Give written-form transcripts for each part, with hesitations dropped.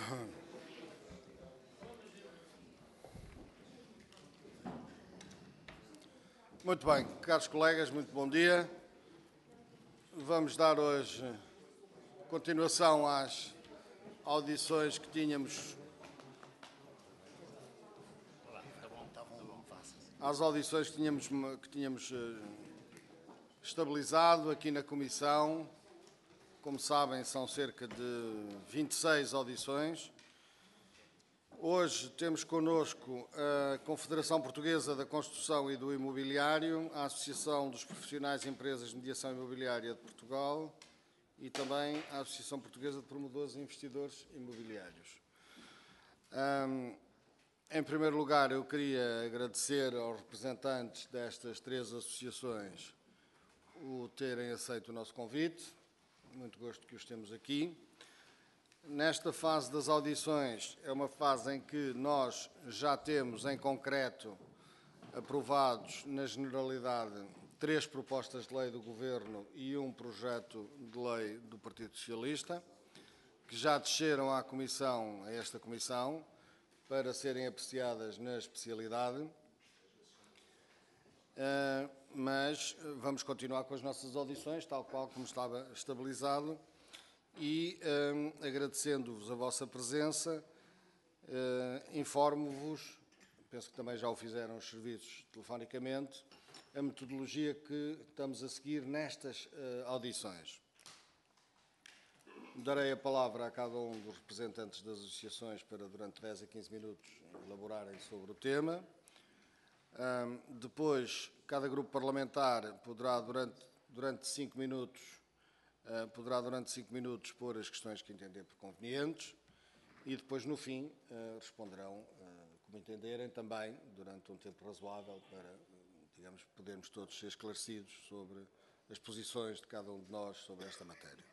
Muito bem, caros colegas, muito bom dia. Vamos dar hoje continuação às audições que tínhamos. Às audições que tínhamos estabilizado aqui na Comissão. Como sabem, são cerca de 26 audições. Hoje temos connosco a Confederação Portuguesa da Construção e do Imobiliário, a Associação dos Profissionais de Empresas de Mediação Imobiliária de Portugal e também a Associação Portuguesa de Promotores e Investidores Imobiliários. Em primeiro lugar, eu queria agradecer aos representantes destas três associações o terem aceito o nosso convite. Muito gosto que os temos aqui. Nesta fase das audições, é uma fase em que nós já temos, em concreto, aprovados, na generalidade, 3 propostas de lei do Governo e um projeto de lei do Partido Socialista, que já desceram à Comissão, a esta Comissão, para serem apreciadas na especialidade. Mas vamos continuar com as nossas audições, tal qual como estava estabilizado. E, agradecendo-vos a vossa presença, informo-vos, penso que também já o fizeram os serviços telefonicamente, a metodologia que estamos a seguir nestas audições. Darei a palavra a cada um dos representantes das associações para, durante 10 a 15 minutos, elaborarem sobre o tema. Depois, cada grupo parlamentar poderá, durante 5 minutos, pôr as questões que entender por convenientes e depois, no fim, responderão como entenderem também, durante um tempo razoável, para, digamos, podermos todos ser esclarecidos sobre as posições de cada um de nós sobre esta matéria.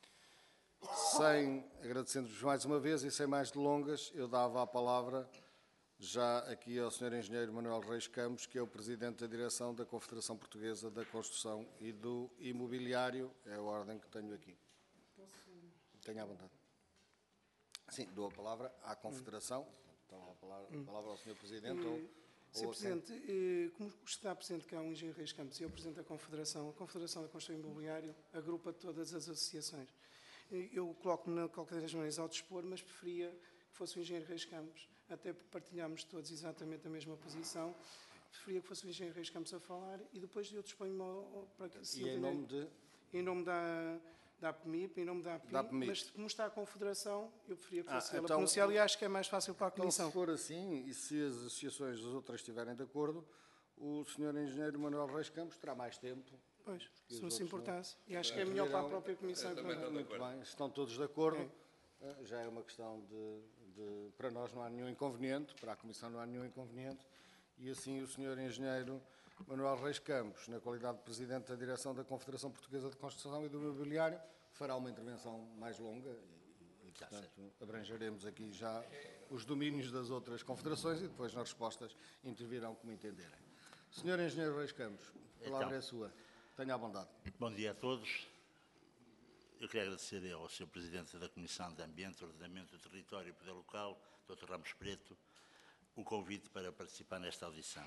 Agradecendo-vos mais uma vez e sem mais delongas, eu dava a palavra já aqui ao Sr. Engenheiro Manuel Reis Campos, que é o Presidente da Direção da Confederação Portuguesa da Construção e do Imobiliário. É a ordem que tenho aqui. Tenha à vontade. Sim, dou a palavra à Confederação. Então, a palavra ao Sr. Presidente. Sr. Presidente, como está presente cá o Engenheiro Reis Campos e é o Presidente da Confederação, a Confederação da Construção e Imobiliário agrupa todas as associações. Eu coloco-me, de qualquer das maneiras, ao dispor, mas preferia que fosse o Engenheiro Reis Campos, até porque partilhamos todos exatamente a mesma posição. Preferia que fosse o Engenheiro Reis Campos a falar e depois eu disponho para que se em nome de? Em nome da APMIP, em nome da APMIP, mas como está a Confederação, eu preferia que fosse ela pronunciar e acho que é mais fácil para a Comissão. Se for assim, e se as associações das outras estiverem de acordo, o Sr. Engenheiro Manuel Reis Campos terá mais tempo. Pois, se não se importasse. E acho que é melhor para a própria Comissão. Muito bem, estão todos de acordo. Já é uma questão para nós não há nenhum inconveniente, para a Comissão não há nenhum inconveniente, e assim o Sr. Engenheiro Manuel Reis Campos, na qualidade de Presidente da Direção da Confederação Portuguesa de Construção e do Imobiliário, fará uma intervenção mais longa e portanto, abrangeremos aqui já os domínios das outras confederações e depois nas respostas intervirão como entenderem. Sr. Engenheiro Reis Campos, a palavra é sua. Tenha à vontade. Bom dia a todos. Eu queria agradecer ao Sr. Presidente da Comissão de Ambiente, Ordenamento do Território e Poder Local, Dr. Ramos Preto, o convite para participar nesta audição.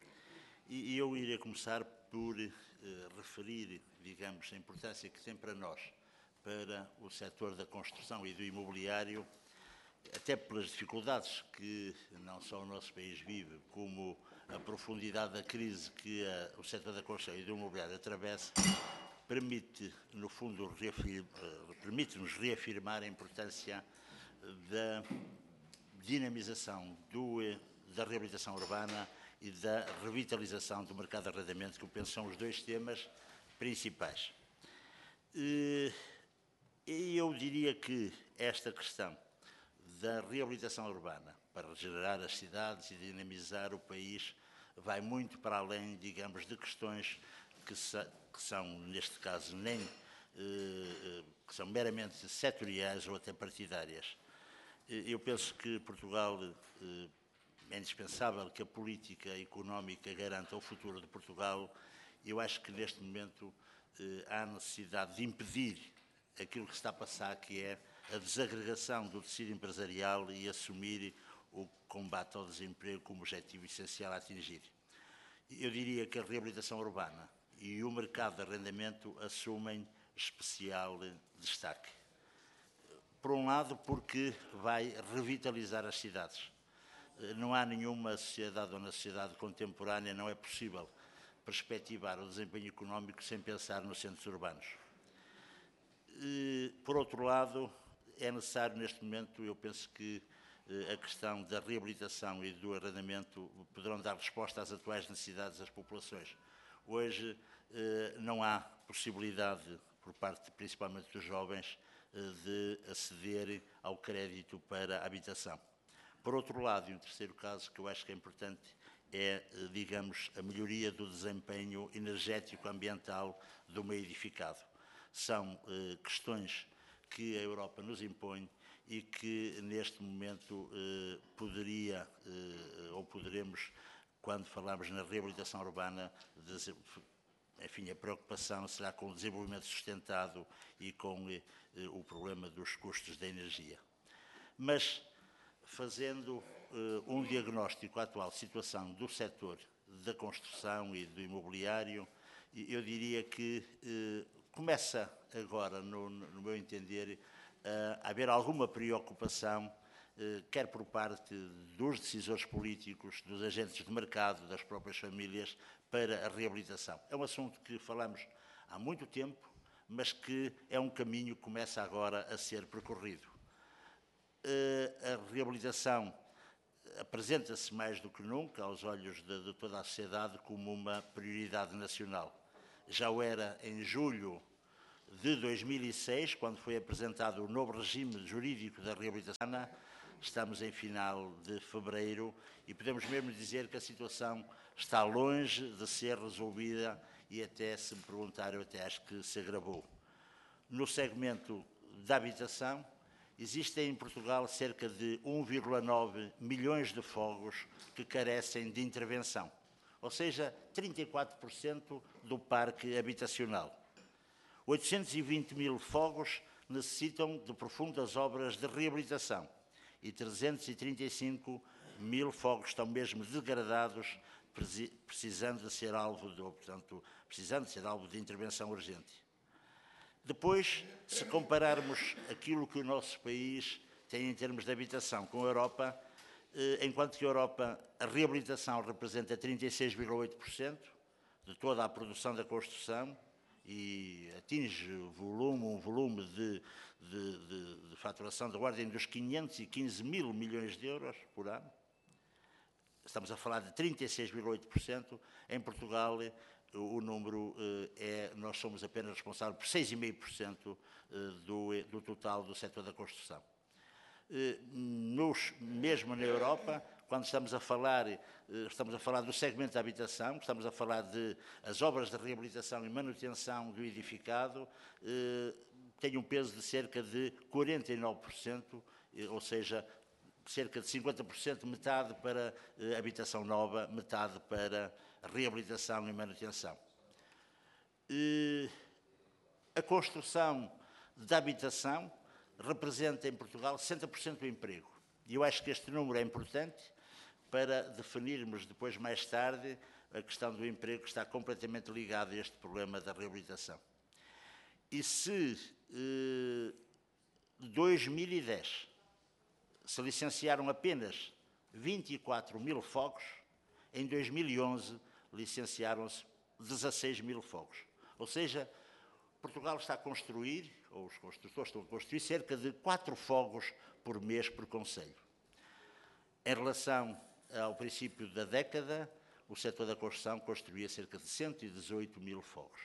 E eu iria começar por referir, digamos, a importância que tem para nós, para o setor da construção e do imobiliário, até pelas dificuldades que não só o nosso país vive, como a profundidade da crise que o setor da construção e do imobiliário atravessa, permite, no fundo, permite-nos reafirmar a importância da dinamização da reabilitação urbana e da revitalização do mercado de arrendamento, que eu penso são os 2 temas principais. E eu diria que esta questão da reabilitação urbana para regenerar as cidades e dinamizar o país vai muito para além, digamos, de questões que são, neste caso, que são meramente setoriais ou até partidárias. Eu penso que Portugal é indispensável que a política económica garanta o futuro de Portugal. Eu acho que, neste momento, há necessidade de impedir aquilo que está a passar, que é a desagregação do tecido empresarial e assumir o combate ao desemprego como objetivo essencial a atingir. Eu diria que a reabilitação urbana e o mercado de arrendamento assumem especial destaque. Por um lado, porque vai revitalizar as cidades. Não há nenhuma sociedade ou na sociedade contemporânea não é possível perspectivar o desempenho económico sem pensar nos centros urbanos. Por outro lado, é necessário neste momento, eu penso que a questão da reabilitação e do arrendamento poderão dar resposta às atuais necessidades das populações. Hoje não há possibilidade, por parte principalmente dos jovens, de aceder ao crédito para a habitação. Por outro lado, e um terceiro caso que eu acho que é importante, é, digamos, a melhoria do desempenho energético ambiental do meio edificado. São questões que a Europa nos impõe e que neste momento poderia, ou poderemos, quando falarmos na reabilitação urbana, enfim, a preocupação será com o desenvolvimento sustentado e com o problema dos custos da energia. Mas, fazendo um diagnóstico à atual situação do setor da construção e do imobiliário, eu diria que começa agora, no meu entender, a haver alguma preocupação, quer por parte dos decisores políticos, dos agentes de mercado, das próprias famílias, para a reabilitação. É um assunto que falamos há muito tempo, mas que é um caminho que começa agora a ser percorrido. A reabilitação apresenta-se mais do que nunca aos olhos de toda a sociedade como uma prioridade nacional. Já o era em julho de 2006, quando foi apresentado o novo regime jurídico da reabilitação. Estamos em final de fevereiro e podemos mesmo dizer que a situação está longe de ser resolvida e até, se me perguntar, eu até acho que se agravou. No segmento da habitação, existem em Portugal cerca de 1,9 milhões de fogos que carecem de intervenção, ou seja, 34% do parque habitacional. 820 mil fogos necessitam de profundas obras de reabilitação e 335 mil fogos estão mesmo degradados, precisando de ser alvo de intervenção urgente. Depois, se compararmos aquilo que o nosso país tem em termos de habitação com a Europa, enquanto que a Europa, a reabilitação representa 36,8% de toda a produção da construção e atinge um volume de faturação da ordem dos 515 mil milhões de euros por ano. Estamos a falar de 36,8%. Em Portugal, o número nós somos apenas responsáveis por 6,5% do total do setor da construção. Mesmo na Europa, quando estamos a falar do segmento da habitação, estamos a falar de as obras de reabilitação e manutenção do edificado, tem um peso de cerca de 49%, ou seja, cerca de 50%, metade para habitação nova, metade para reabilitação e manutenção. A construção da habitação representa em Portugal 60% do emprego. E eu acho que este número é importante para definirmos depois, mais tarde, a questão do emprego que está completamente ligada a este problema da reabilitação. E se em 2010 se licenciaram apenas 24 mil fogos, em 2011 licenciaram-se 16 mil fogos. Ou seja, Portugal está a construir, ou os construtores estão a construir, cerca de 4 fogos por mês por concelho. Em relação ao princípio da década, o setor da construção construía cerca de 118 mil fogos.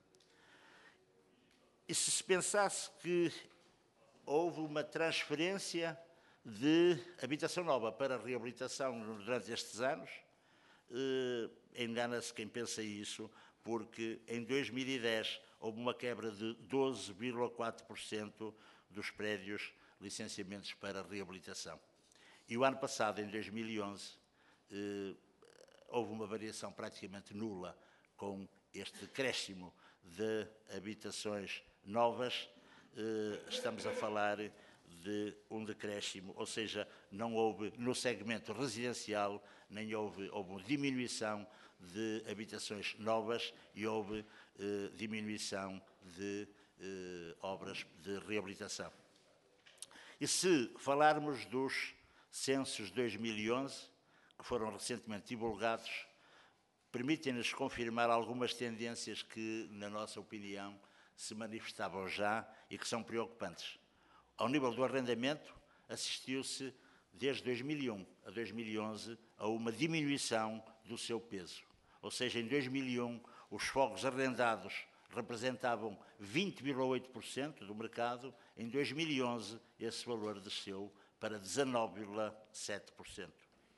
E se se pensasse que houve uma transferência de habitação nova para reabilitação durante estes anos, engana-se quem pensa isso, porque em 2010 houve uma quebra de 12,4% dos prédios licenciamentos para reabilitação. E o ano passado, em 2011, houve uma variação praticamente nula com este decréscimo de habitações novas. Estamos a falar de um decréscimo, ou seja, não houve no segmento residencial, nem houve uma diminuição de habitações novas e houve diminuição de obras de reabilitação. E se falarmos dos censos de 2011, que foram recentemente divulgados, permitem-nos confirmar algumas tendências que, na nossa opinião, se manifestavam já e que são preocupantes. Ao nível do arrendamento, assistiu-se, desde 2001 a 2011, a uma diminuição do seu peso. Ou seja, em 2001, os fogos arrendados representavam 20,8% do mercado. Em 2011, esse valor desceu para 19,7%.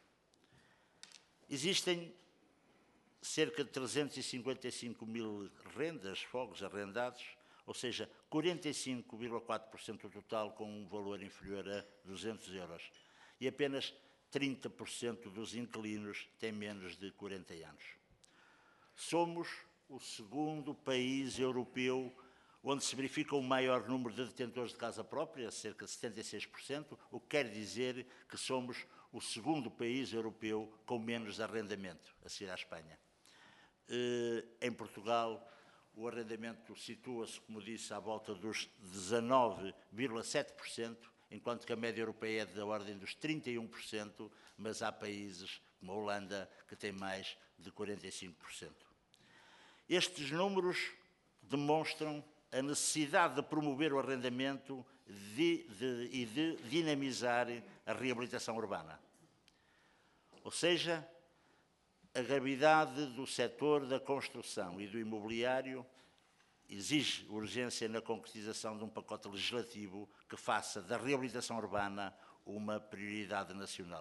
Existem cerca de 355 mil rendas, fogos arrendados, ou seja, 45,4% do total com um valor inferior a 200 euros. E apenas 30% dos inquilinos têm menos de 40 anos. Somos o segundo país europeu onde se verifica o maior número de detentores de casa própria, cerca de 76%, o que quer dizer que somos o segundo país europeu com menos arrendamento, a seguir à Espanha. Em Portugal, o arrendamento situa-se, como disse, à volta dos 19,7%, enquanto que a média europeia é da ordem dos 31%, mas há países como a Holanda que têm mais de 45%. Estes números demonstram a necessidade de promover o arrendamento e de dinamizar a reabilitação urbana. Ou seja, a gravidade do setor da construção e do imobiliário exige urgência na concretização de um pacote legislativo que faça da reabilitação urbana uma prioridade nacional.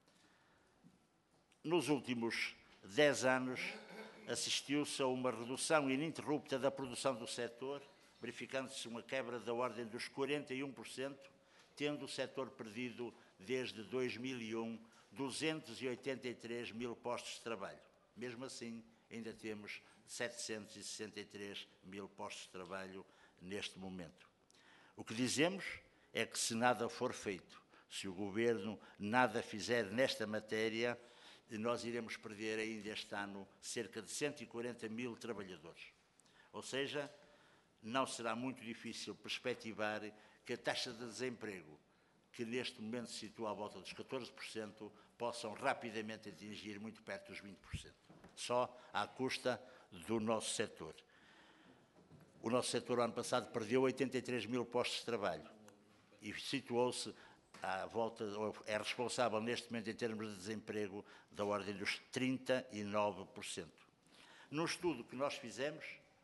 Nos últimos 10 anos, assistiu-se a uma redução ininterrupta da produção do setor, verificando-se uma quebra da ordem dos 41%, tendo o setor perdido desde 2001 283 mil postos de trabalho. Mesmo assim, ainda temos 763 mil postos de trabalho neste momento. O que dizemos é que, se nada for feito, se o Governo nada fizer nesta matéria, nós iremos perder ainda este ano cerca de 140 mil trabalhadores. Ou seja, não será muito difícil perspectivar que a taxa de desemprego, que neste momento se situa à volta dos 14%, possam rapidamente atingir muito perto dos 20%, só à custa do nosso setor. O nosso setor, ano passado, perdeu 83 mil postos de trabalho e situou-se à volta, é responsável neste momento em termos de desemprego da ordem dos 39%. Num estudo que nós fizemos,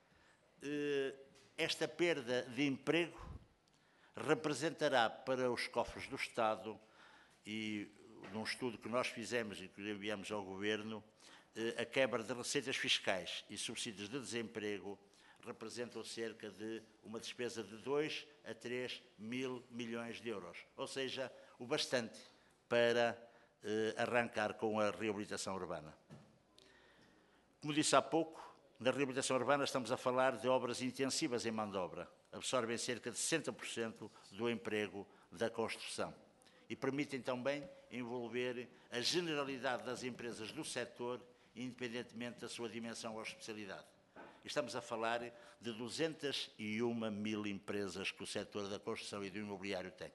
esta perda de emprego representará para os cofres do Estado, e num estudo que nós fizemos e que enviamos ao Governo, a quebra de receitas fiscais e subsídios de desemprego representam cerca de uma despesa de 2 a 3 mil milhões de euros, ou seja, o bastante para arrancar com a reabilitação urbana. Como disse há pouco, na reabilitação urbana estamos a falar de obras intensivas em mão de obra, absorvem cerca de 60% do emprego da construção e permitem também envolver a generalidade das empresas do setor, independentemente da sua dimensão ou especialidade. Estamos a falar de 201 mil empresas que o setor da construção e do imobiliário tem.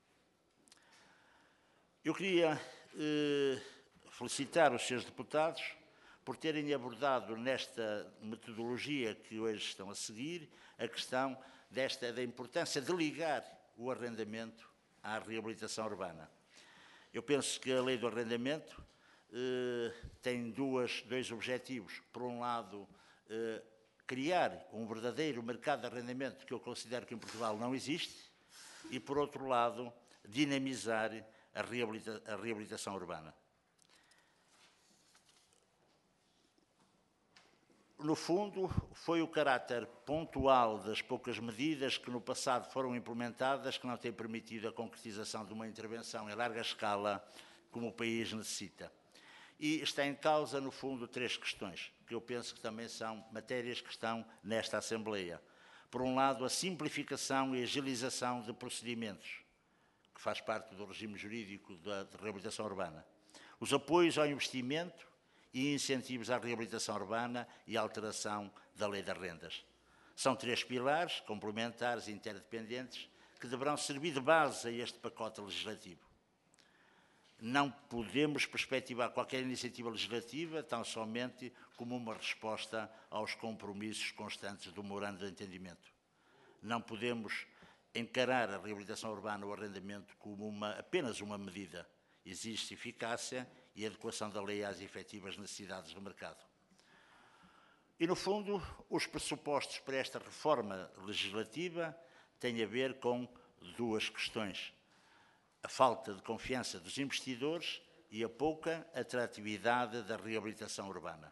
Eu queria felicitar os senhores deputados por terem abordado nesta metodologia que hoje estão a seguir a questão da importância de ligar o arrendamento à reabilitação urbana. Eu penso que a lei do arrendamento tem dois objetivos. Por um lado, criar um verdadeiro mercado de arrendamento que eu considero que em Portugal não existe e, por outro lado, dinamizar a reabilitação urbana. No fundo, foi o caráter pontual das poucas medidas que no passado foram implementadas que não têm permitido a concretização de uma intervenção em larga escala como o país necessita. E está em causa, no fundo, 3 questões, que eu penso que também são matérias que estão nesta Assembleia. Por um lado, a simplificação e agilização de procedimentos. que faz parte do regime jurídico de reabilitação urbana. Os apoios ao investimento e incentivos à reabilitação urbana e à alteração da lei das rendas. São 3 pilares complementares e interdependentes que deverão servir de base a este pacote legislativo. Não podemos perspectivar qualquer iniciativa legislativa tão somente como uma resposta aos compromissos constantes do memorando de entendimento. Não podemos encarar a reabilitação urbana ou o arrendamento como apenas uma medida. Existe eficácia e adequação da lei às efetivas necessidades do mercado. E, no fundo, os pressupostos para esta reforma legislativa têm a ver com 2 questões: a falta de confiança dos investidores e a pouca atratividade da reabilitação urbana.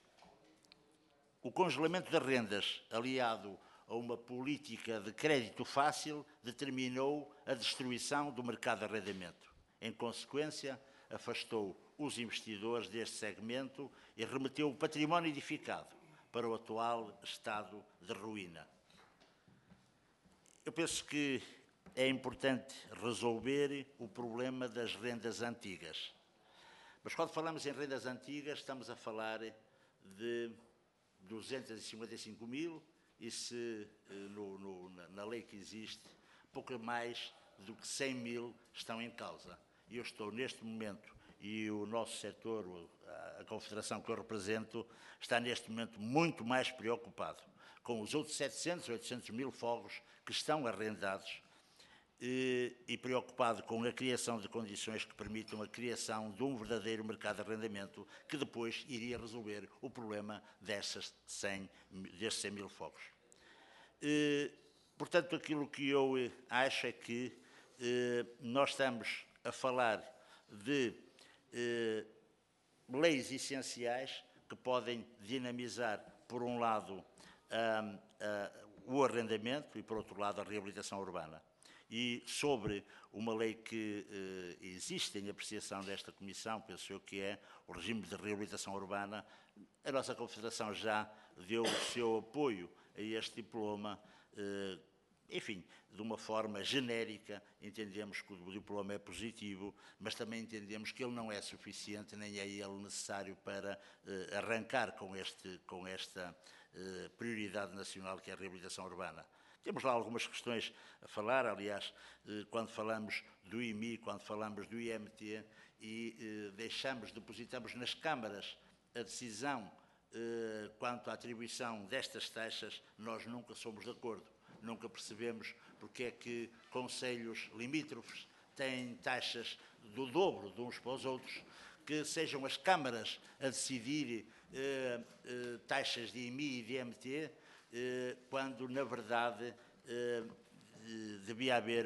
O congelamento das rendas, aliado a uma política de crédito fácil, determinou a destruição do mercado de arrendamento. Em consequência, afastou os investidores deste segmento e remeteu o património edificado para o atual estado de ruína. Eu penso que é importante resolver o problema das rendas antigas. Mas quando falamos em rendas antigas, estamos a falar de 255 mil e se na lei que existe, pouco mais do que 100 mil estão em causa. E eu estou neste momento, e o nosso setor, a confederação que eu represento, está neste momento muito mais preocupado com os outros 700, 800 mil fogos que estão arrendados e preocupado com a criação de condições que permitam a criação de um verdadeiro mercado de arrendamento que depois iria resolver o problema destes 100 mil fogos. Portanto, aquilo que eu acho é que nós estamos a falar de leis essenciais que podem dinamizar, por um lado, o arrendamento e, por outro lado, a reabilitação urbana. E sobre uma lei que existe em apreciação desta Comissão, penso eu que é o regime de reabilitação urbana, a nossa Confederação já deu o seu apoio a este diploma. Enfim, de uma forma genérica, entendemos que o diploma é positivo, mas também entendemos que ele não é suficiente, nem é ele necessário para arrancar com esta prioridade nacional que é a reabilitação urbana. Temos lá algumas questões a falar, aliás, quando falamos do IMI, quando falamos do IMT, e depositamos nas câmaras a decisão quanto à atribuição destas taxas, nós nunca somos de acordo. Nunca percebemos porque é que concelhos limítrofes têm taxas do dobro de uns para os outros, que sejam as câmaras a decidir taxas de IMI e de IMT, quando, na verdade, devia haver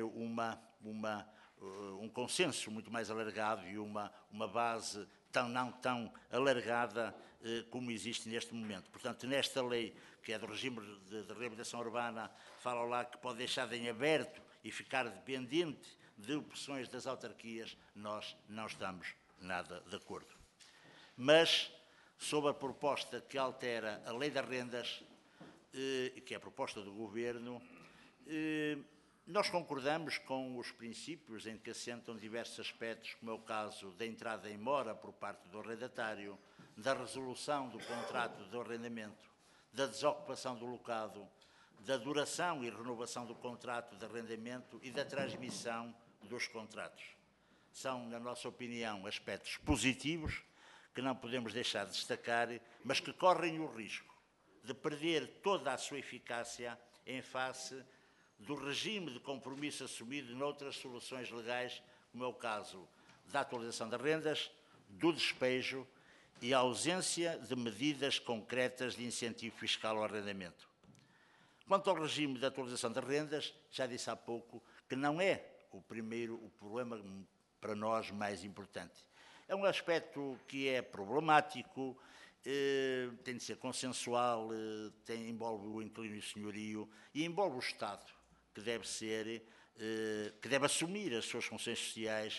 um consenso muito mais alargado e uma base não tão alargada como existe neste momento. Portanto, nesta lei, que é do regime de reabilitação urbana, fala lá que pode deixar em aberto e ficar dependente de opções das autarquias, nós não estamos nada de acordo. Mas, sob a proposta que altera a lei das rendas, que é a proposta do Governo, nós concordamos com os princípios em que assentam diversos aspectos, como é o caso da entrada em mora por parte do arrendatário, da resolução do contrato de arrendamento, da desocupação do locado, da duração e renovação do contrato de arrendamento e da transmissão dos contratos. São, na nossa opinião, aspectos positivos que não podemos deixar de destacar, mas que correm o risco de perder toda a sua eficácia em face do regime de compromisso assumido noutras soluções legais, como é o caso da atualização das rendas, do despejo e a ausência de medidas concretas de incentivo fiscal ao arrendamento. Quanto ao regime de atualização das rendas, já disse há pouco que não é o problema para nós mais importante. É um aspecto que é problemático, tem de ser consensual, envolve o inquilino e o senhorio e envolve o Estado, que deve assumir as suas funções sociais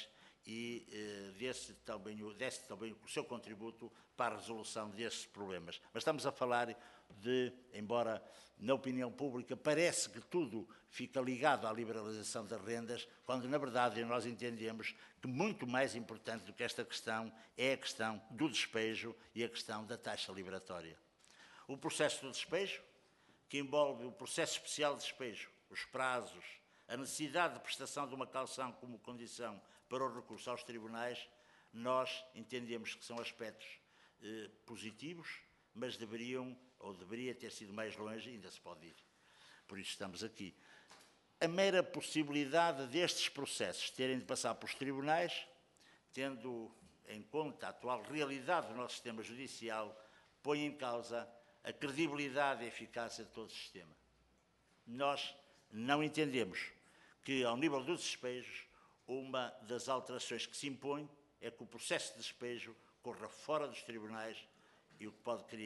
e desse também o seu contributo para a resolução desses problemas. Mas estamos a falar de, embora na opinião pública parece que tudo fica ligado à liberalização das rendas, quando na verdade nós entendemos que muito mais importante do que esta questão é a questão do despejo e a questão da taxa liberatória. O processo do despejo, que envolve o processo especial de despejo, os prazos, a necessidade de prestação de uma caução como condição para o recurso aos tribunais, nós entendemos que são aspectos positivos, mas deveria ter sido mais longe, ainda se pode ir. Por isso estamos aqui. A mera possibilidade destes processos terem de passar pelos tribunais, tendo em conta a atual realidade do nosso sistema judicial, põe em causa a credibilidade e a eficácia de todo o sistema. Nós não entendemos que, ao nível dos despejos, uma das alterações que se impõe é que o processo de despejo corra fora dos tribunais e o que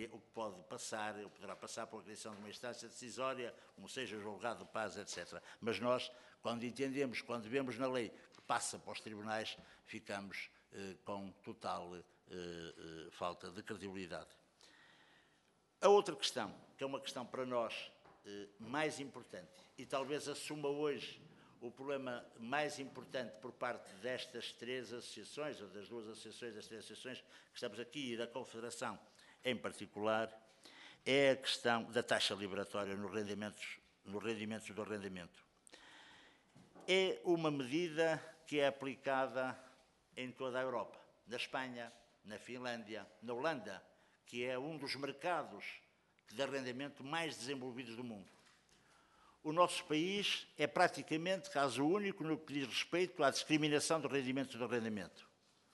poderá passar por a criação de uma instância decisória, como seja julgado, paz, etc. Mas nós, quando entendemos, quando vemos na lei que passa para os tribunais, ficamos com total falta de credibilidade. A outra questão, que é uma questão para nós mais importante, e talvez assuma hoje o problema mais importante por parte destas três associações, ou das duas associações, das três associações que estamos aqui e da Confederação em particular, é a questão da taxa liberatória nos rendimentos do arrendamento. É uma medida que é aplicada em toda a Europa, na Espanha, na Finlândia, na Holanda, que é um dos mercados de arrendamento mais desenvolvidos do mundo. O nosso país é praticamente caso único no que diz respeito à discriminação do rendimento do arrendamento,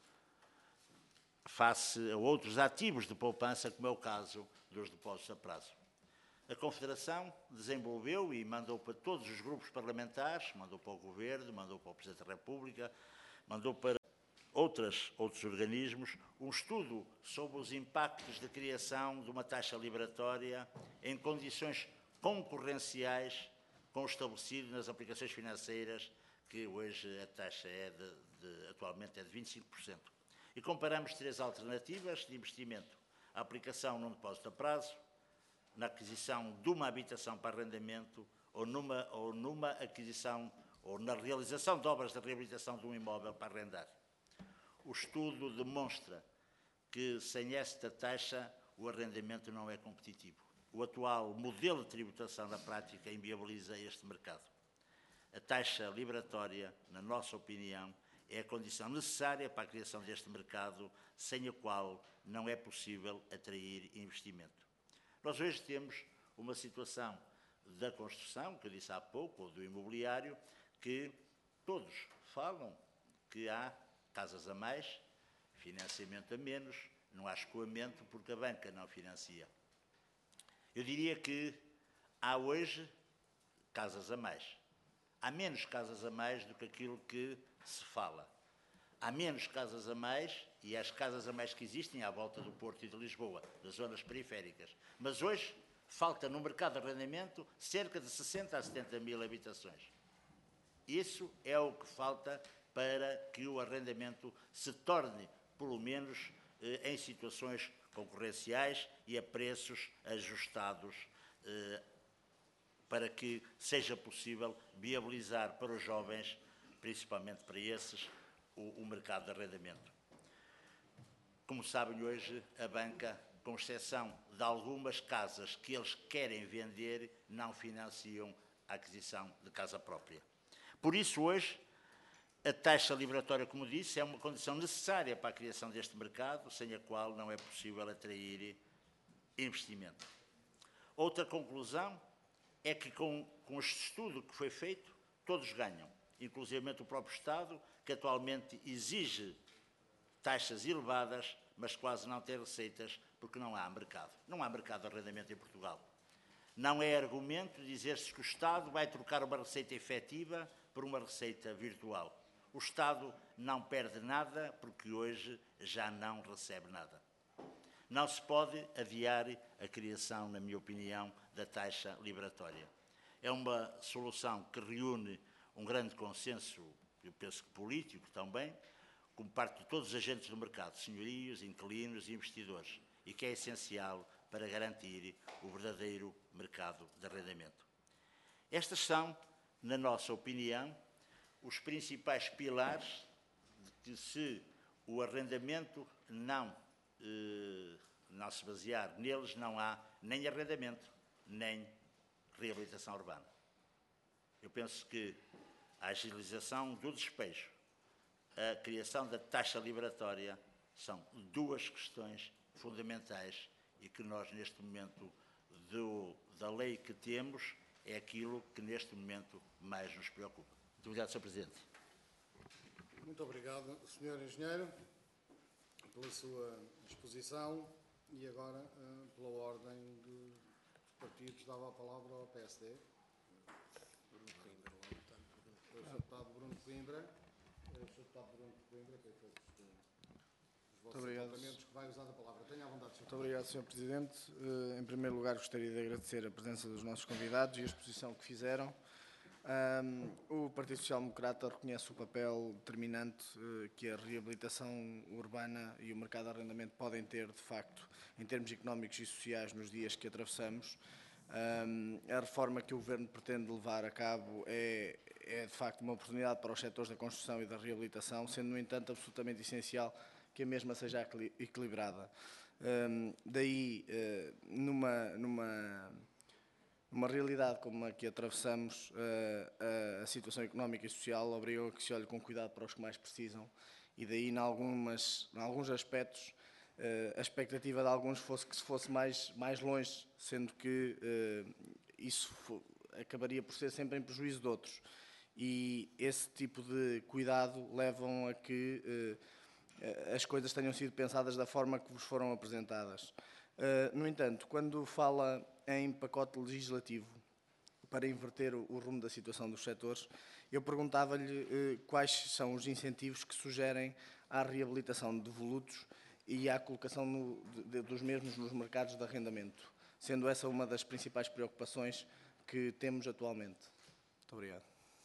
face a outros ativos de poupança, como é o caso dos depósitos a prazo. A Confederação desenvolveu e mandou para todos os grupos parlamentares, mandou para o Governo, mandou para o Presidente da República, mandou para outros organismos, um estudo sobre os impactos da criação de uma taxa liberatória em condições concorrenciais com o estabelecido nas aplicações financeiras, que hoje a taxa atualmente é de 25%. E comparamos três alternativas de investimento: a aplicação num depósito a prazo, na aquisição de uma habitação para arrendamento ou numa aquisição ou na realização de obras de reabilitação de um imóvel para arrendar. O estudo demonstra que sem esta taxa o arrendamento não é competitivo. O atual modelo de tributação na prática inviabiliza este mercado. A taxa liberatória, na nossa opinião, é a condição necessária para a criação deste mercado, sem a qual não é possível atrair investimento. Nós hoje temos uma situação da construção, que eu disse há pouco, ou do imobiliário, que todos falam que há casas a mais, financiamento a menos, não há escoamento porque a banca não financia. Eu diria que há hoje casas a mais. Há menos casas a mais do que aquilo que se fala. Há menos casas a mais, e as casas a mais que existem à volta do Porto e de Lisboa, das zonas periféricas. Mas hoje falta no mercado de arrendamento cerca de 60 a 70 mil habitações. Isso é o que falta para que o arrendamento se torne, pelo menos, em situações concorrenciais e a preços ajustados, para que seja possível viabilizar para os jovens, principalmente para esses, o mercado de arrendamento. Como sabem, hoje a banca, com exceção de algumas casas que eles querem vender, não financiam a aquisição de casa própria. Por isso, hoje, a taxa liberatória, como disse, é uma condição necessária para a criação deste mercado, sem a qual não é possível atrair investimento. Outra conclusão é que, com este estudo que foi feito, todos ganham, inclusive o próprio Estado, que atualmente exige taxas elevadas, mas quase não tem receitas, porque não há mercado. Não há mercado de arrendamento em Portugal. Não é argumento dizer-se que o Estado vai trocar uma receita efetiva por uma receita virtual. O Estado não perde nada porque hoje já não recebe nada. Não se pode adiar a criação, na minha opinião, da taxa liberatória. É uma solução que reúne um grande consenso, eu penso que político também, como parte de todos os agentes do mercado, senhorios, inquilinos e investidores, e que é essencial para garantir o verdadeiro mercado de arrendamento. Estas são, na nossa opinião, os principais pilares de que, se o arrendamento não se basear neles, não há nem arrendamento, nem reabilitação urbana. Eu penso que a agilização do despejo, a criação da taxa liberatória, são duas questões fundamentais e que nós, neste momento, da lei que temos, é aquilo que, neste momento, mais nos preocupa. Muito obrigado, Sr. Presidente. Muito obrigado, Sr. Engenheiro, pela sua exposição. E agora, pela ordem dos partidos, dava a palavra ao PSD. O Sr. Deputado Bruno Coimbra. O Sr. Deputado Bruno Coimbra, que é que os vossos apontamentos, que vai usar a palavra. Tenha a vontade, Sr. Muito obrigado, Sr. Presidente. Em primeiro lugar, gostaria de agradecer a presença dos nossos convidados e a exposição que fizeram. O Partido Social Democrata reconhece o papel determinante que a reabilitação urbana e o mercado de arrendamento podem ter, de facto, em termos económicos e sociais nos dias que atravessamos. A reforma que o Governo pretende levar a cabo é de facto uma oportunidade para os setores da construção e da reabilitação, sendo, no entanto, absolutamente essencial que a mesma seja equilibrada. Daí, numa realidade como a que atravessamos, a situação económica e social obriga a que se olhe com cuidado para os que mais precisam, e daí, em alguns aspectos, a expectativa de alguns fosse que se fosse mais longe, sendo que isso acabaria por ser sempre em prejuízo de outros. E esse tipo de cuidado levam a que as coisas tenham sido pensadas da forma que vos foram apresentadas. No entanto, quando fala em pacote legislativo para inverter o rumo da situação dos setores, eu perguntava-lhe quais são os incentivos que sugerem à reabilitação de devolutos e à colocação dos mesmos nos mercados de arrendamento, sendo essa uma das principais preocupações que temos atualmente. Muito obrigado.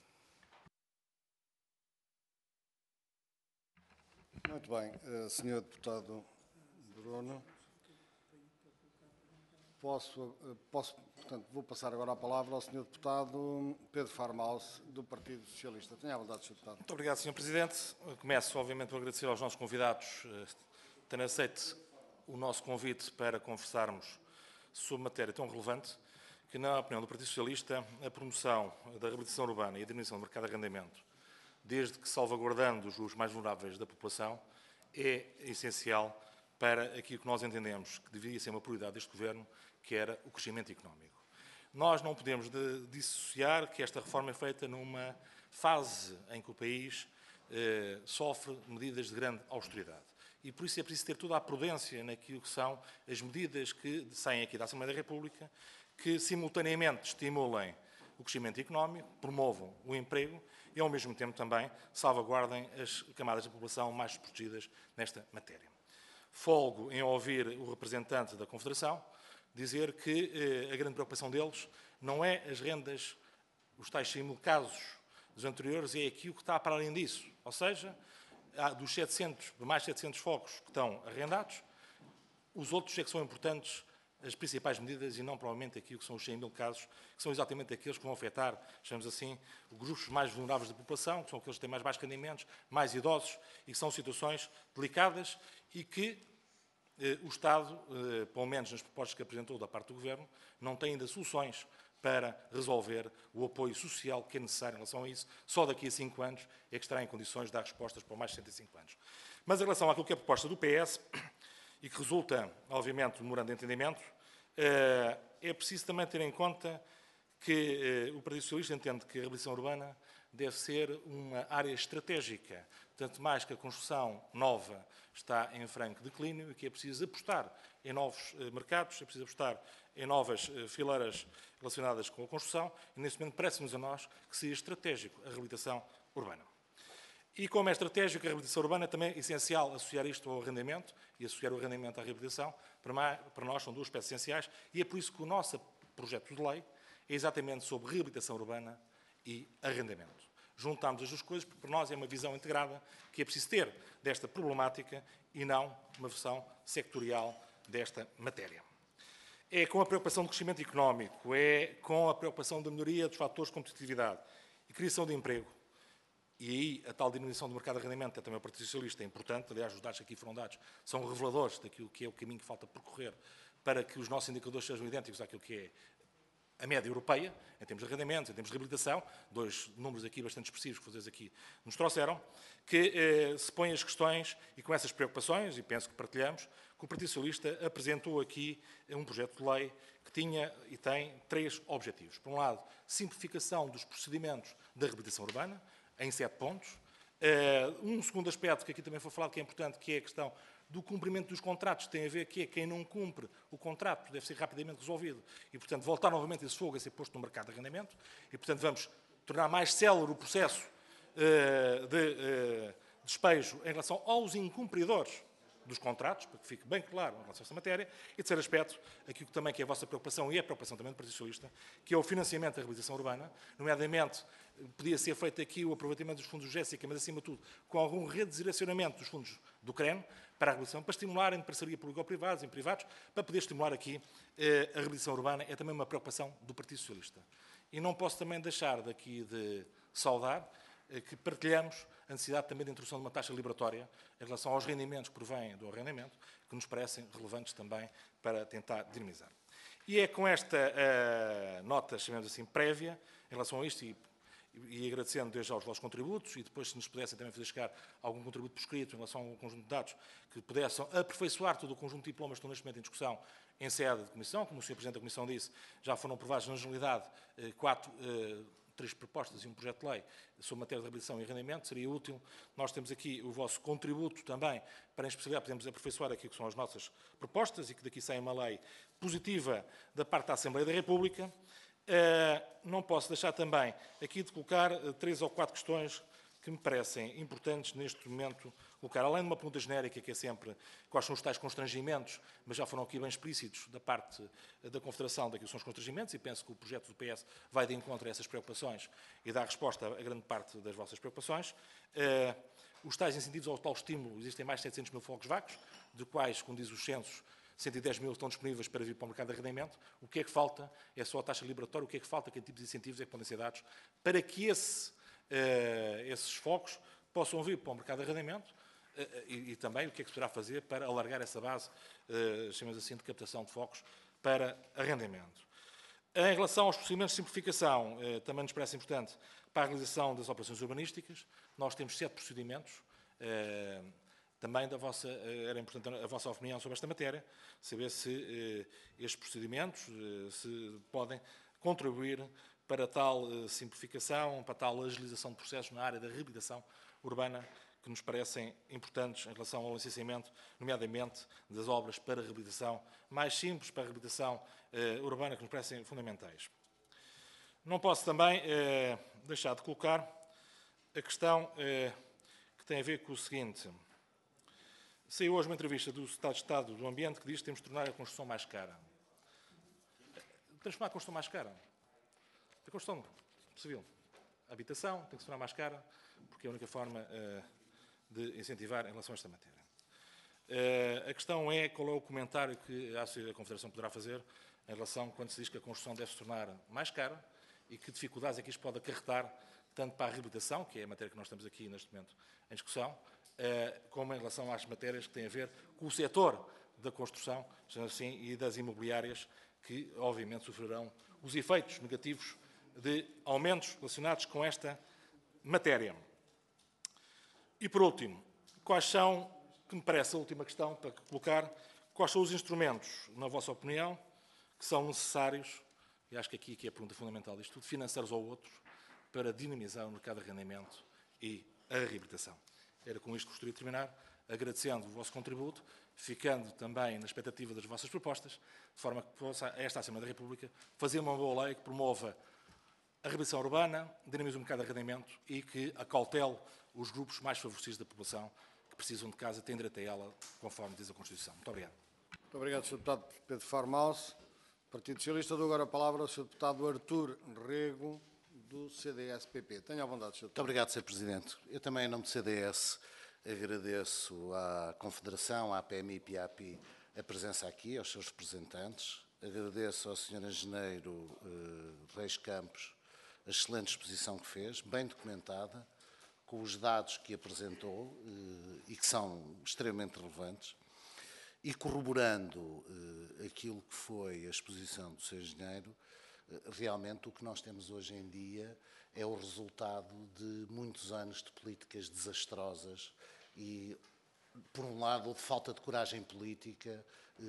Muito bem, Sr. Deputado Bruno. Portanto, vou passar agora a palavra ao Sr. Deputado Pedro Farmaus, do Partido Socialista. Tenha a vontade, Sr. Deputado. Muito obrigado, Sr. Presidente. Começo, obviamente, por agradecer aos nossos convidados terem aceito o nosso convite para conversarmos sobre matéria tão relevante que, na opinião do Partido Socialista, a promoção da reabilitação urbana e a diminuição do mercado de arrendamento, desde que salvaguardando os mais vulneráveis da população, é essencial para aquilo que nós entendemos que deveria ser uma prioridade deste Governo, que era o crescimento económico. Nós não podemos dissociar que esta reforma é feita numa fase em que o país sofre medidas de grande austeridade. E por isso é preciso ter toda a prudência naquilo que são as medidas que saem aqui da Assembleia da República, que simultaneamente estimulem o crescimento económico, promovam o emprego e, ao mesmo tempo, também salvaguardem as camadas da população mais desprotegidas nesta matéria. Folgo em ouvir o representante da Confederação dizer que a grande preocupação deles não é as rendas, os tais 100.000 casos dos anteriores, é aquilo que está para além disso. Ou seja, dos mais 700 focos que estão arrendados, os outros é que são importantes, as principais medidas, e não provavelmente aquilo que são os 100.000 casos, que são exatamente aqueles que vão afetar, chamamos assim, os grupos mais vulneráveis da população, que são aqueles que têm mais baixos rendimentos, mais idosos, e que são situações delicadas e que o Estado, pelo menos nas propostas que apresentou da parte do Governo, não tem ainda soluções para resolver o apoio social que é necessário em relação a isso. Só daqui a 5 anos é que estará em condições de dar respostas para mais de 65 anos. Mas em relação àquilo que é a proposta do PS, e que resulta, obviamente, do memorando de entendimento, é preciso também ter em conta que o Partido Socialista entende que a reabilitação urbana deve ser uma área estratégica, tanto mais que a construção nova está em franco declínio e que é preciso apostar em novos mercados, é preciso apostar em novas fileiras relacionadas com a construção, e nesse momento parece-nos a nós que seria estratégico a reabilitação urbana. E como é estratégico a reabilitação urbana, também é essencial associar isto ao arrendamento, e associar o arrendamento à reabilitação, para nós são duas peças essenciais, e é por isso que o nosso projeto de lei é exatamente sobre reabilitação urbana e arrendamento. juntámos as duas coisas, porque para nós é uma visão integrada que é preciso ter desta problemática e não uma versão sectorial desta matéria. É com a preocupação do crescimento económico, é com a preocupação da melhoria dos fatores de competitividade e criação de emprego, e aí a tal diminuição do mercado de arrendamento, que é também o Partido Socialista, é importante. Aliás, os dados que aqui foram dados são reveladores daquilo que é o caminho que falta percorrer para que os nossos indicadores sejam idênticos àquilo que é a média europeia, em termos de arrendamentos, em termos de reabilitação, dois números aqui bastante expressivos que vocês aqui nos trouxeram, que se põem as questões e com essas preocupações, e penso que partilhamos, que o Partido Socialista apresentou aqui um projeto de lei que tinha e tem 3 objetivos. Por um lado, simplificação dos procedimentos da reabilitação urbana, em 7 pontos. Um segundo aspecto que aqui também foi falado, que é importante, que é a questão do cumprimento dos contratos. Tem a ver que quem não cumpre o contrato deve ser rapidamente resolvido e, portanto, voltar novamente esse fogo a ser posto no mercado de arrendamento e, portanto, vamos tornar mais célere o processo de despejo em relação aos incumpridores dos contratos, para que fique bem claro em relação a esta matéria. E, terceiro aspecto, aquilo que também que é a vossa preocupação e é a preocupação também do Partido Socialista, que é o financiamento da reabilitação urbana, nomeadamente, podia ser feito aqui o aproveitamento dos fundos do Jéssica, mas, acima de tudo, com algum redirecionamento dos fundos do CREN para a reabilitação, para estimular em parceria público-privados, em privados, para poder estimular aqui a reabilitação urbana, é também uma preocupação do Partido Socialista. E não posso também deixar daqui de saudar que partilhamos a necessidade também de introdução de uma taxa liberatória em relação aos rendimentos que provêm do arrendamento, que nos parecem relevantes também para tentar dinamizar. E é com esta nota, chamemos assim, prévia, em relação a isto, e agradecendo desde já os vossos contributos, e depois se nos pudessem também fazer chegar algum contributo por escrito em relação ao conjunto de dados que pudessem aperfeiçoar todo o conjunto de diplomas que estão neste momento em discussão em sede de Comissão. Como o Sr. Presidente da Comissão disse, já foram aprovados na generalidade 3 propostas e um projeto de lei sobre matéria de reabilitação e arrendamento. Seria útil. Nós temos aqui o vosso contributo também para, em especialidade, podemos aperfeiçoar aquilo que são as nossas propostas e que daqui saia uma lei positiva da parte da Assembleia da República. Não posso deixar também aqui de colocar 3 ou 4 questões que me parecem importantes neste momento colocar. Além de uma pergunta genérica, que é sempre quais são os tais constrangimentos, mas já foram aqui bem explícitos da parte da Confederação daquilo que são os constrangimentos, e penso que o projeto do PS vai de encontro a essas preocupações e dá resposta a grande parte das vossas preocupações. Os tais incentivos ao tal estímulo, existem mais de 700 mil fogos vacos, de quais, como diz os censos, 110 mil estão disponíveis para vir para o mercado de arrendamento. O que é que falta? É só a taxa liberatória. O que é que falta? Que tipos de incentivos é que podem ser dados para que esses fogos possam vir para o mercado de arrendamento e também o que é que se poderá fazer para alargar essa base, chamamos assim, de captação de fogos para arrendamento. Em relação aos procedimentos de simplificação, também nos parece importante para a realização das operações urbanísticas. Nós temos 7 procedimentos. Também era importante a vossa opinião sobre esta matéria, saber se estes procedimentos se podem contribuir para tal simplificação, para tal agilização de processos na área da reabilitação urbana, que nos parecem importantes em relação ao licenciamento, nomeadamente das obras para reabilitação mais simples, para a reabilitação urbana, que nos parecem fundamentais. Não posso também deixar de colocar a questão que tem a ver com o seguinte. Saiu hoje uma entrevista do Secretário de Estado do Ambiente que diz que temos de tornar a construção mais cara. Transformar a construção mais cara. A construção civil, a habitação tem que se tornar mais cara, porque é a única forma de incentivar em relação a esta matéria. A questão é qual é o comentário que a Confederação poderá fazer em relação quando se diz que a construção deve se tornar mais cara e que dificuldades é que isto pode acarretar tanto para a reabilitação, que é a matéria que nós estamos aqui neste momento em discussão, como em relação às matérias que têm a ver com o setor da construção assim, e das imobiliárias, que obviamente sofrerão os efeitos negativos de aumentos relacionados com esta matéria. E, por último, quais são, que me parece a última questão para colocar, quais são os instrumentos, na vossa opinião, que são necessários, e acho que aqui é a pergunta fundamental disto tudo, financeiros ou outros, para dinamizar o mercado de arrendamento e a reabilitação. Era com isto que gostaria de terminar, agradecendo o vosso contributo, ficando também na expectativa das vossas propostas, de forma que possa esta Assembleia da República fazer uma boa lei que promova a reabilitação urbana, dinamize o mercado de arrendamento e que acautele os grupos mais favorecidos da população que precisam de casa e têm direito a ela, conforme diz a Constituição. Muito obrigado. Muito obrigado, Sr. Deputado Pedro Farmaus. Partido Socialista, dou agora a palavra ao Sr. Deputado Artur Rego, do CDS-PP. Tenha a vontade, Sr. Muito obrigado, Sr. Presidente. Eu também, em nome do CDS, agradeço à Confederação, à PMI e à API, a presença aqui, aos seus representantes. Agradeço ao Sr. Engenheiro Reis Campos a excelente exposição que fez, bem documentada, com os dados que apresentou e que são extremamente relevantes, e corroborando aquilo que foi a exposição do Sr. Engenheiro, realmente o que nós temos hoje em dia é o resultado de muitos anos de políticas desastrosas e, por um lado, de falta de coragem política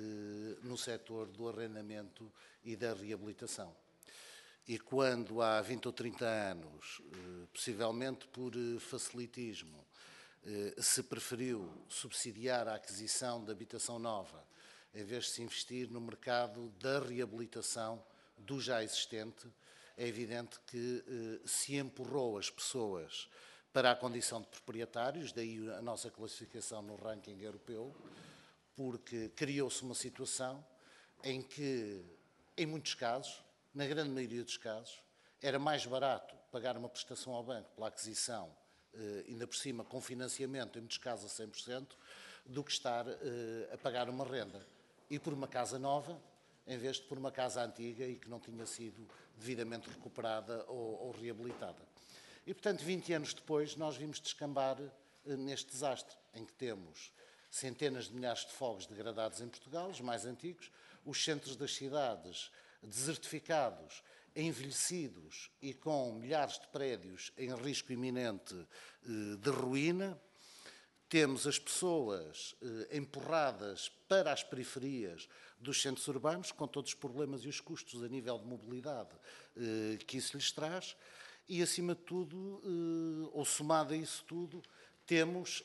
no setor do arrendamento e da reabilitação. E quando há 20 ou 30 anos, possivelmente por facilitismo, se preferiu subsidiar a aquisição de habitação nova, em vez de se investir no mercado da reabilitação do já existente, é evidente que se empurrou as pessoas para a condição de proprietários, daí a nossa classificação no ranking europeu, porque criou-se uma situação em que, em muitos casos, na grande maioria dos casos, era mais barato pagar uma prestação ao banco pela aquisição, ainda por cima com financiamento, em muitos casos a 100%, do que estar a pagar uma renda. E por uma casa nova, em vez de por uma casa antiga e que não tinha sido devidamente recuperada ou reabilitada. E, portanto, 20 anos depois, nós vimos descambar neste desastre, em que temos centenas de milhares de fogos degradados em Portugal, os mais antigos, os centros das cidades desertificados, envelhecidos e com milhares de prédios em risco iminente de ruína. Temos as pessoas empurradas para as periferias dos centros urbanos, com todos os problemas e os custos a nível de mobilidade que isso lhes traz. E, acima de tudo, ou somado a isso tudo, temos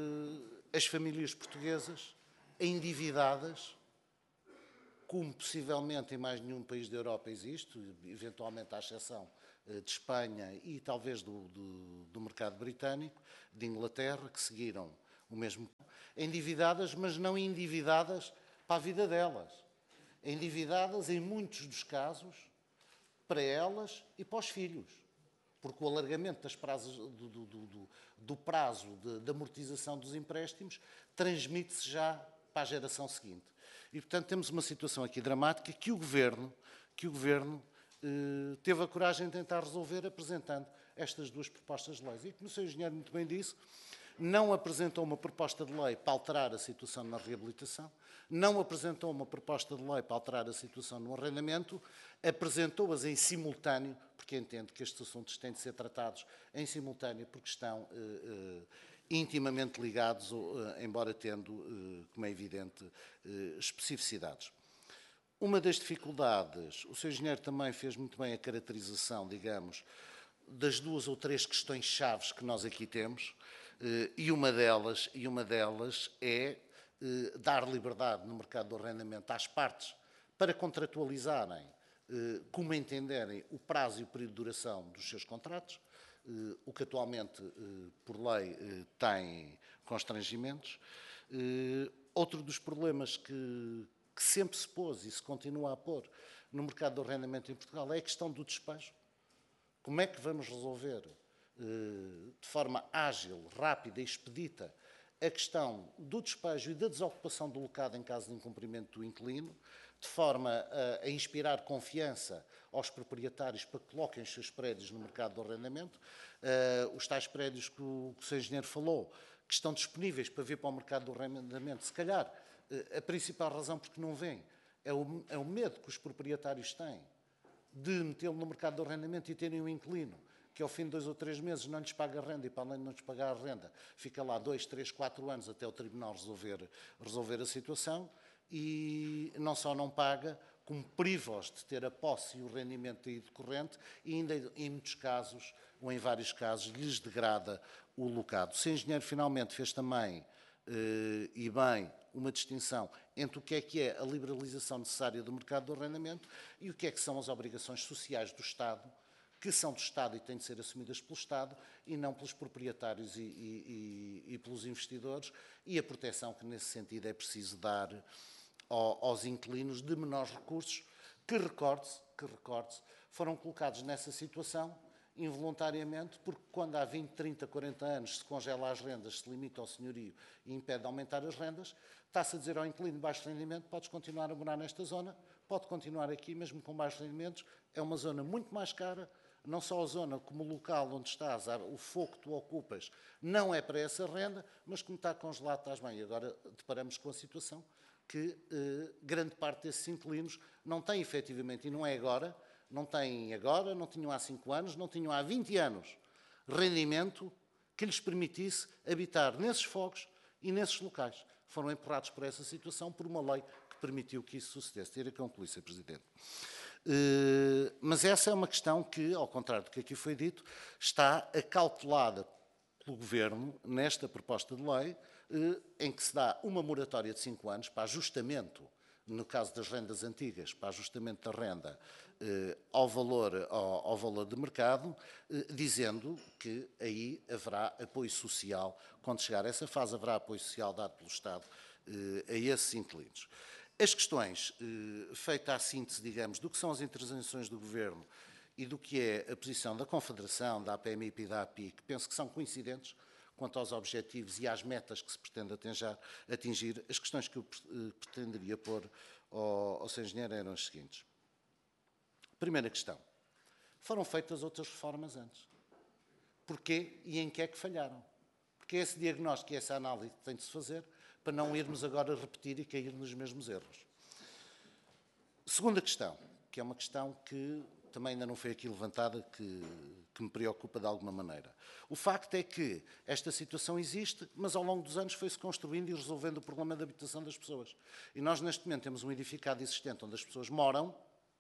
as famílias portuguesas endividadas, como possivelmente em mais nenhum país da Europa existe, eventualmente à exceção de Espanha e talvez do mercado britânico, de Inglaterra, que seguiram o mesmo. Endividadas, mas não endividadas para a vida delas. Endividadas, em muitos dos casos, para elas e para os filhos. Porque o alargamento das prazos, do prazo de amortização dos empréstimos transmite-se já para a geração seguinte. E, portanto, temos uma situação aqui dramática que o Governo teve a coragem de tentar resolver apresentando estas duas propostas de lei. E, como o Sr. Engenheiro muito bem disse, não apresentou uma proposta de lei para alterar a situação na reabilitação, não apresentou uma proposta de lei para alterar a situação no arrendamento, apresentou-as em simultâneo, porque entende que estes assuntos têm de ser tratados em simultâneo, porque estão intimamente ligados, embora tendo, como é evidente, especificidades. Uma das dificuldades, o Sr. Engenheiro também fez muito bem a caracterização, digamos, das duas ou três questões chaves que nós aqui temos, e uma delas é dar liberdade no mercado do arrendamento às partes para contratualizarem, como entenderem, o prazo e o período de duração dos seus contratos, o que atualmente, por lei, tem constrangimentos. Outro dos problemas que sempre se pôs e se continua a pôr no mercado do arrendamento em Portugal é a questão do despejo. Como é que vamos resolver de forma ágil, rápida e expedita a questão do despejo e da desocupação do locado em caso de incumprimento do inquilino, de forma a inspirar confiança aos proprietários para que coloquem os seus prédios no mercado do arrendamento, os tais prédios que o Sr. Engenheiro falou, que estão disponíveis para vir para o mercado do arrendamento, se calhar a principal razão porque não vêm é o medo que os proprietários têm de metê-lo no mercado do arrendamento e terem um inquilino que ao fim de 2 ou 3 meses não lhes paga a renda e, para além de não lhes pagar a renda, fica lá 2, 3, 4 anos até o tribunal resolver a situação e não só não paga, como priva-os de ter a posse e o rendimento aí decorrente e ainda em muitos casos, ou em vários casos, lhes degrada o locado. O Sr. Engenheiro finalmente fez também, e bem, uma distinção entre o que é a liberalização necessária do mercado do arrendamento e o que são as obrigações sociais do Estado, que são do Estado e têm de ser assumidas pelo Estado e não pelos proprietários e pelos investidores, e a proteção que nesse sentido é preciso dar aos inquilinos de menores recursos, que recorde-se, foram colocados nessa situação involuntariamente, porque quando há 20, 30, 40 anos se congela as rendas, se limita ao senhorio e impede de aumentar as rendas, está-se a dizer ao inquilino de baixo rendimento: podes continuar a morar nesta zona, pode continuar aqui, mesmo com baixos rendimentos. É uma zona muito mais cara, não só a zona como o local onde estás, o foco que tu ocupas, não é para essa renda, mas como está congelado, estás bem. E agora deparamos com a situação que grande parte desses inquilinos não tem efetivamente, e não é agora, não têm agora, não tinham há 5 anos, não tinham há 20 anos, rendimento que lhes permitisse habitar nesses fogos e nesses locais. Foram empurrados por essa situação, por uma lei que permitiu que isso sucedesse. Terei que concluir, Sr. Presidente. Mas essa é uma questão que, ao contrário do que aqui foi dito, está acautelada pelo Governo nesta proposta de lei, em que se dá uma moratória de 5 anos para ajustamento, no caso das rendas antigas, para ajustamento da renda ao valor de mercado, dizendo que aí haverá apoio social. Quando chegar a essa fase, haverá apoio social dado pelo Estado a esses inquilinos. As questões, feita a síntese, digamos, do que são as intervenções do Governo e do que é a posição da Confederação, da APMIP e da API, que penso que são coincidentes quanto aos objetivos e às metas que se pretende atingir, as questões que eu pretenderia pôr ao Sr. Engenheiro eram as seguintes. Primeira questão. Foram feitas outras reformas antes. Porquê e em que é que falharam? Porque é esse diagnóstico e essa análise que tem de se fazer para não irmos agora repetir e cair nos mesmos erros. Segunda questão, que é uma questão que também ainda não foi aqui levantada, que me preocupa de alguma maneira. O facto é que esta situação existe, mas ao longo dos anos foi-se construindo e resolvendo o problema da habitação das pessoas. E nós, neste momento, temos um edificado existente onde as pessoas moram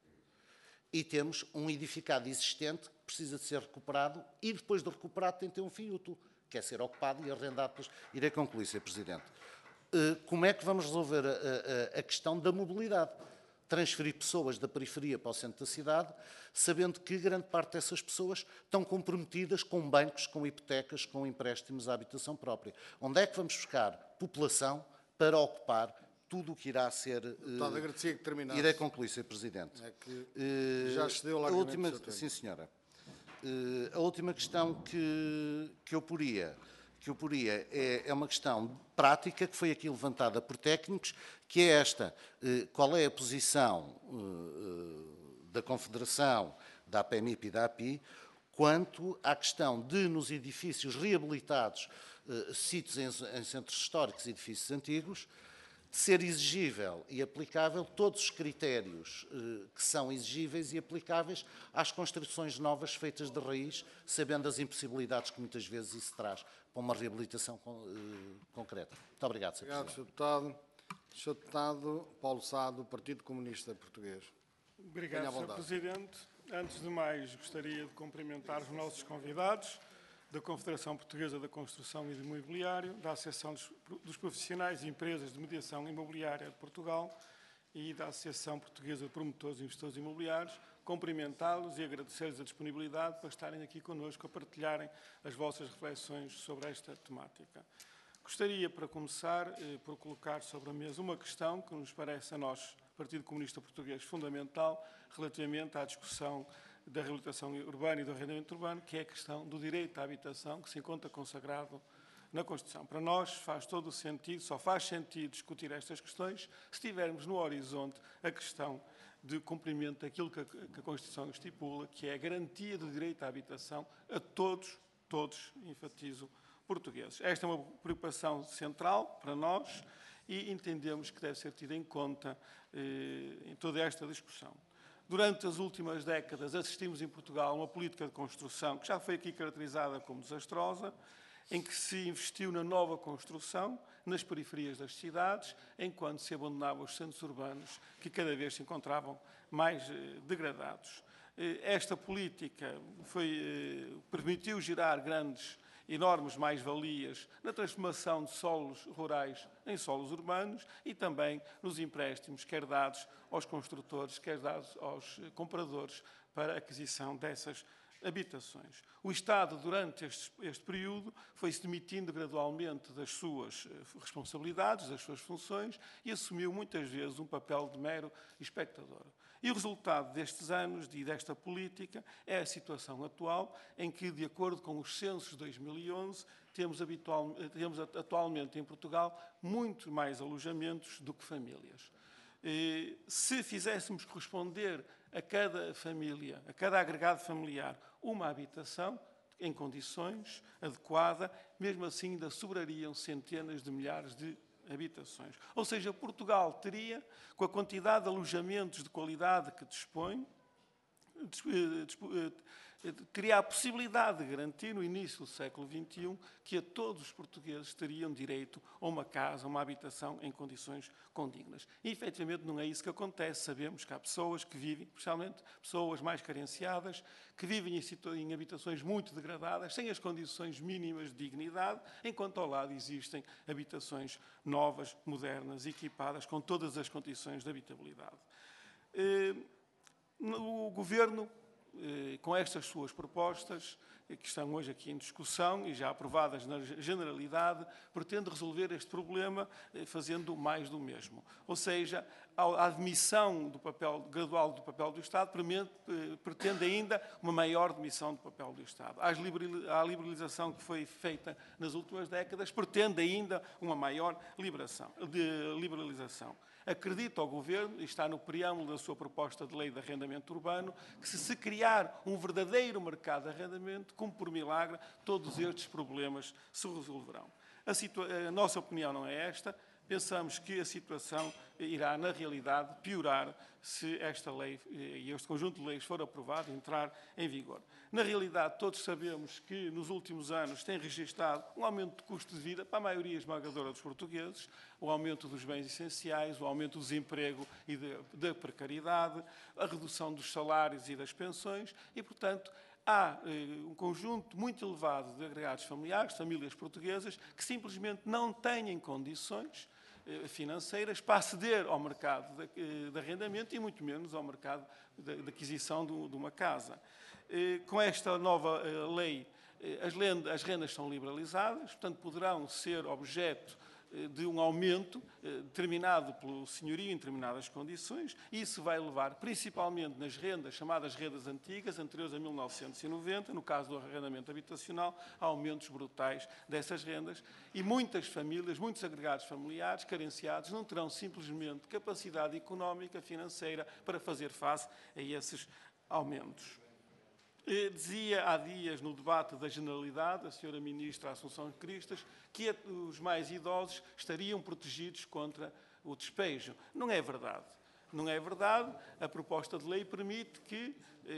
e temos um edificado existente que precisa de ser recuperado e, depois de recuperado, tem de ter um fim útil, que é ser ocupado e arrendado. Depois. Irei concluir, Sr. Presidente. Como é que vamos resolver a questão da mobilidade? Transferir pessoas da periferia para o centro da cidade, sabendo que grande parte dessas pessoas estão comprometidas com bancos, com hipotecas, com empréstimos à habitação própria. Onde é que vamos buscar população para ocupar tudo o que irá ser... Deputado, agradecia que terminasse. Irei concluir, Sr. Presidente. É que já excedeu largamente o seu tempo. Sim, senhora. A última questão que eu poria é uma questão prática que foi aqui levantada por técnicos, que é esta: qual é a posição da Confederação, da APMIP e da API, quanto à questão de, nos edifícios reabilitados, sítios em centros históricos e edifícios antigos, ser exigível e aplicável todos os critérios que são exigíveis e aplicáveis às construções novas feitas de raiz, sabendo as impossibilidades que muitas vezes isso traz para uma reabilitação concreta. Muito obrigado, Sr. Obrigado, Presidente. Sr. Deputado. Sr. Deputado Paulo Sá, do Partido Comunista Português. Obrigado, Sr. Presidente. Antes de mais, gostaria de cumprimentar os nossos convidados da Confederação Portuguesa da Construção e do Imobiliário, da Associação dos Profissionais e Empresas de Mediação Imobiliária de Portugal e da Associação Portuguesa de Promotores e Investidores Imobiliários, cumprimentá-los e agradecer-lhes a disponibilidade para estarem aqui connosco a partilharem as vossas reflexões sobre esta temática. Gostaria, para começar, por colocar sobre a mesa uma questão que nos parece a nós, Partido Comunista Português, fundamental relativamente à discussão da reabilitação urbana e do arrendamento urbano, que é a questão do direito à habitação, que se encontra consagrado na Constituição. Para nós faz todo o sentido, só faz sentido discutir estas questões se tivermos no horizonte a questão de cumprimento daquilo que a Constituição estipula, que é a garantia do direito à habitação a todos, enfatizo, portugueses. Esta é uma preocupação central para nós e entendemos que deve ser tida em conta em toda esta discussão. Durante as últimas décadas assistimos em Portugal a uma política de construção que já foi aqui caracterizada como desastrosa, em que se investiu na nova construção, nas periferias das cidades, enquanto se abandonavam os centros urbanos, que cada vez se encontravam mais degradados. Esta política permitiu gerar enormes mais-valias na transformação de solos rurais em solos urbanos e também nos empréstimos, quer dados aos construtores, quer dados aos compradores para a aquisição dessas habitações. O Estado, durante este período, foi-se demitindo gradualmente das suas responsabilidades, das suas funções, e assumiu muitas vezes um papel de mero espectador. E o resultado destes anos e desta política é a situação atual, em que, de acordo com os censos de 2011, temos atualmente em Portugal muito mais alojamentos do que famílias. Se fizéssemos corresponder a cada família, a cada agregado familiar, uma habitação em condições adequadas, mesmo assim ainda sobrariam centenas de milhares de habitações. Ou seja, Portugal teria, com a quantidade de alojamentos de qualidade que dispõe, teria a possibilidade de garantir, no início do século XXI, que a todos os portugueses teriam direito a uma casa, a uma habitação em condições condignas. E, efetivamente, não é isso que acontece. Sabemos que há pessoas que vivem, especialmente pessoas mais carenciadas, que vivem em habitações muito degradadas, sem as condições mínimas de dignidade, enquanto ao lado existem habitações novas, modernas, equipadas, com todas as condições de habitabilidade. O Governo, com estas suas propostas, que estão hoje aqui em discussão e já aprovadas na generalidade, pretende resolver este problema fazendo mais do mesmo. Ou seja, a admissão do papel gradual do papel do Estado pretende ainda uma maior demissão do papel do Estado. A liberalização que foi feita nas últimas décadas pretende ainda uma maior liberalização. Acredita o Governo, e está no preâmbulo da sua proposta de lei de arrendamento urbano, que se criar um verdadeiro mercado de arrendamento, como por milagre, todos estes problemas se resolverão. A nossa opinião não é esta. Pensamos que a situação irá, na realidade, piorar se esta lei e este conjunto de leis for aprovado e entrar em vigor. Na realidade, todos sabemos que nos últimos anos tem registrado um aumento de custo de vida para a maioria esmagadora dos portugueses, o aumento dos bens essenciais, o aumento do desemprego e da precariedade, a redução dos salários e das pensões e, portanto, há um conjunto muito elevado de agregados familiares, famílias portuguesas, que simplesmente não têm condições financeiras para aceder ao mercado de arrendamento e muito menos ao mercado de aquisição de uma casa. Com esta nova lei, as rendas são liberalizadas, portanto poderão ser objeto de um aumento determinado pelo senhorio em determinadas condições, e isso vai levar, principalmente nas rendas, chamadas rendas antigas, anteriores a 1990, no caso do arrendamento habitacional, a aumentos brutais dessas rendas, e muitas famílias, muitos agregados familiares carenciados não terão simplesmente capacidade económica, financeira, para fazer face a esses aumentos. Dizia há dias, no debate da Generalidade, a senhora Ministra Assunção Cristas, que os mais idosos estariam protegidos contra o despejo. Não é verdade. Não é verdade. A proposta de lei permite que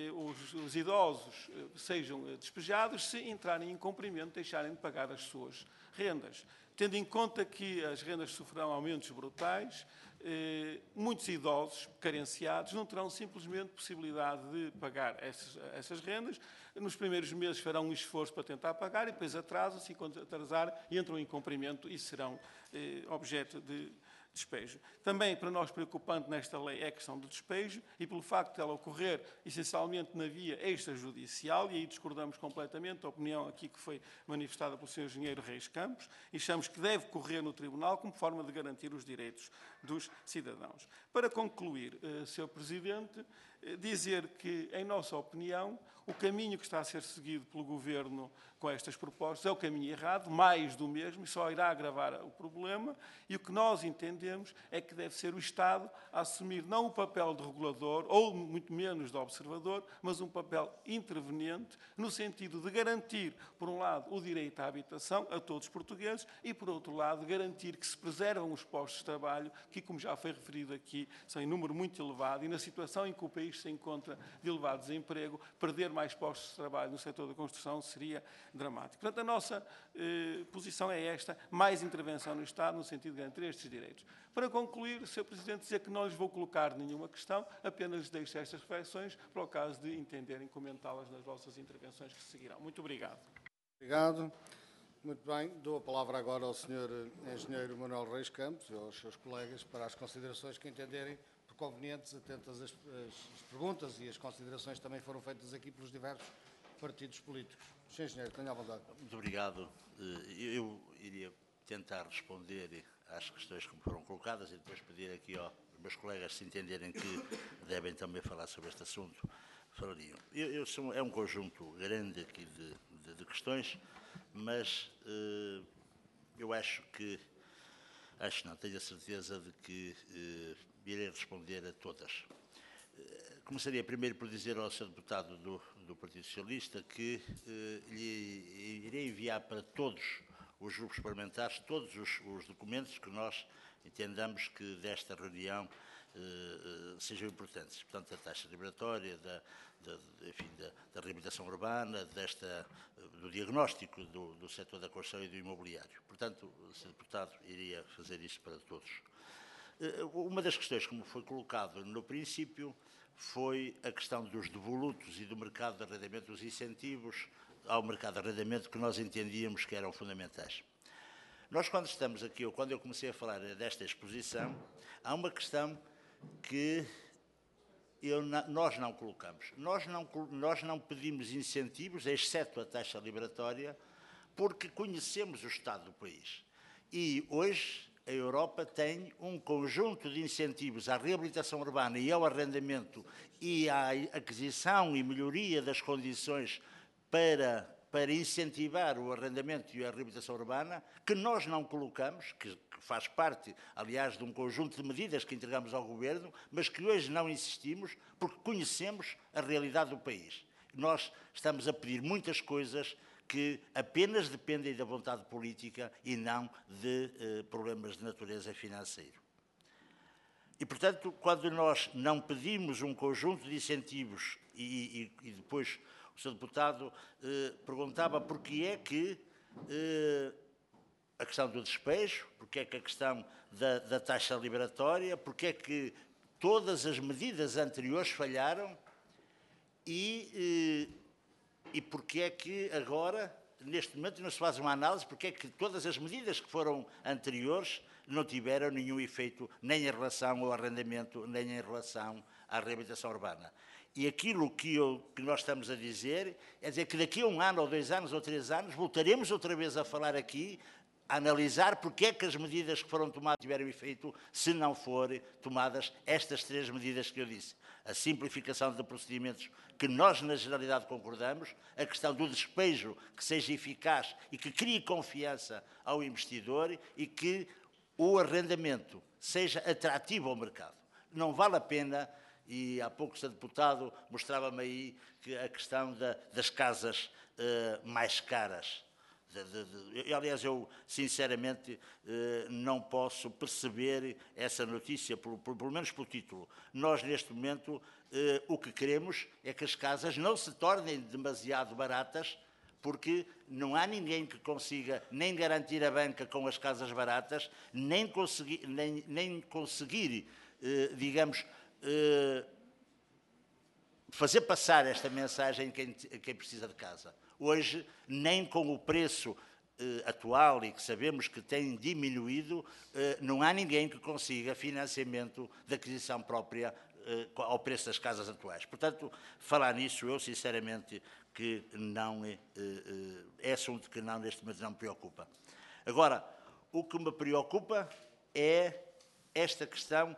os idosos sejam despejados se entrarem em incumprimento, deixarem de pagar as suas rendas. Tendo em conta que as rendas sofrerão aumentos brutais, muitos idosos carenciados não terão simplesmente possibilidade de pagar essas rendas. Nos primeiros meses farão um esforço para tentar pagar e depois atrasam-se, e quando atrasar entram em incumprimento e serão objeto de despejo. Também, para nós, preocupante nesta lei é a questão do despejo e pelo facto de ela ocorrer essencialmente na via extrajudicial, e aí discordamos completamente da opinião aqui que foi manifestada pelo Sr. Engenheiro Reis Campos, e achamos que deve correr no Tribunal como forma de garantir os direitos dos cidadãos. Para concluir, Sr. Presidente, dizer que, em nossa opinião, o caminho que está a ser seguido pelo Governo com estas propostas é o caminho errado, mais do mesmo, e só irá agravar o problema, e o que nós entendemos é que deve ser o Estado a assumir não o papel de regulador, ou muito menos de observador, mas um papel interveniente, no sentido de garantir, por um lado, o direito à habitação a todos os portugueses, e, por outro lado, garantir que se preservam os postos de trabalho, que, como já foi referido aqui, são em número muito elevado, e na situação em que o país se encontra de elevado desemprego, perder mais postos de trabalho no setor da construção seria dramático. Portanto, a nossa posição é esta, mais intervenção no Estado, no sentido de garantir estes direitos. Para concluir, Sr. Presidente, dizer que não lhes vou colocar nenhuma questão, apenas lhes deixo estas reflexões, para o caso de entenderem comentá-las nas vossas intervenções que seguirão. Muito obrigado. Obrigado. Muito bem. Dou a palavra agora ao Sr. Engenheiro Manuel Reis Campos e aos seus colegas para as considerações que entenderem por convenientes, atentas às perguntas e as considerações também foram feitas aqui pelos diversos partidos políticos. Sr. Engenheiro, tenha à vontade. Muito obrigado. Eu iria tentar responder às questões que me foram colocadas e depois pedir aqui aos meus colegas, se entenderem que devem também falar sobre este assunto, falariam. É um conjunto grande aqui de questões, mas eu tenho a certeza de que irei responder a todas. Começaria primeiro por dizer ao Sr. Deputado do Partido Socialista que lhe irei enviar para todos os grupos parlamentares todos os documentos que nós entendamos que desta reunião sejam importantes. Portanto, da taxa liberatória, da reabilitação urbana, do diagnóstico do setor da construção e do imobiliário. Portanto, o Sr. Deputado iria fazer isso para todos. Uma das questões que me foi colocado no princípio foi a questão dos devolutos e do mercado de arrendamento, dos incentivos ao mercado de arrendamento que nós entendíamos que eram fundamentais. Nós, quando estamos aqui, ou quando eu comecei a falar desta exposição, há uma questão que nós não colocamos. Nós não pedimos incentivos, exceto a taxa liberatória, porque conhecemos o estado do país. E hoje a Europa tem um conjunto de incentivos à reabilitação urbana e ao arrendamento e à aquisição e melhoria das condições para incentivar o arrendamento e a reabilitação urbana, que nós não colocamos, que faz parte, aliás, de um conjunto de medidas que entregamos ao Governo, mas que hoje não insistimos porque conhecemos a realidade do país. Nós estamos a pedir muitas coisas que apenas dependem da vontade política e não de problemas de natureza financeira. E, portanto, quando nós não pedimos um conjunto de incentivos e depois o Sr. Deputado perguntava porque é que a questão do despejo, porque é que a questão da taxa liberatória, porque é que todas as medidas anteriores falharam e porque é que agora, neste momento, não se faz uma análise porque é que todas as medidas que foram anteriores não tiveram nenhum efeito nem em relação ao arrendamento, nem em relação à reabilitação urbana. E aquilo que nós estamos a dizer é dizer que daqui a 1 ano, ou 2 anos, ou 3 anos, voltaremos outra vez a falar aqui, a analisar porque é que as medidas que foram tomadas tiveram efeito, se não forem tomadas estas 3 medidas que eu disse. A simplificação de procedimentos, que nós, na generalidade, concordamos, a questão do despejo, que seja eficaz e que crie confiança ao investidor e que o arrendamento seja atrativo ao mercado. Não vale a pena, e há pouco o Sr. Deputado mostrava-me aí que a questão das casas mais caras. Aliás, eu, sinceramente, não posso perceber essa notícia, pelo menos pelo título. Nós, neste momento, o que queremos é que as casas não se tornem demasiado baratas, porque não há ninguém que consiga nem garantir a banca com as casas baratas, nem conseguir digamos, fazer passar esta mensagem a quem precisa de casa. Hoje, nem com o preço atual e que sabemos que tem diminuído, não há ninguém que consiga financiamento de aquisição própria ao preço das casas atuais. Portanto, falar nisso, eu sinceramente que não é assunto que neste momento não me preocupa. Agora, o que me preocupa é esta questão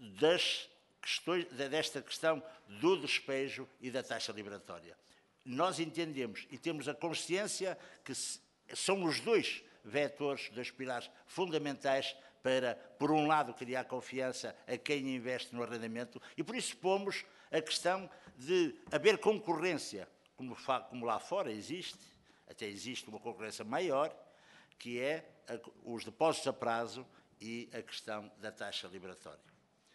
desta questão do despejo e da taxa liberatória. Nós entendemos e temos a consciência que são os 2 vetores, 2 pilares fundamentais para, por um lado, criar confiança a quem investe no arrendamento e, por isso, pomos a questão de haver concorrência, como lá fora existe, até existe uma concorrência maior, que é os depósitos a prazo e a questão da taxa liberatória.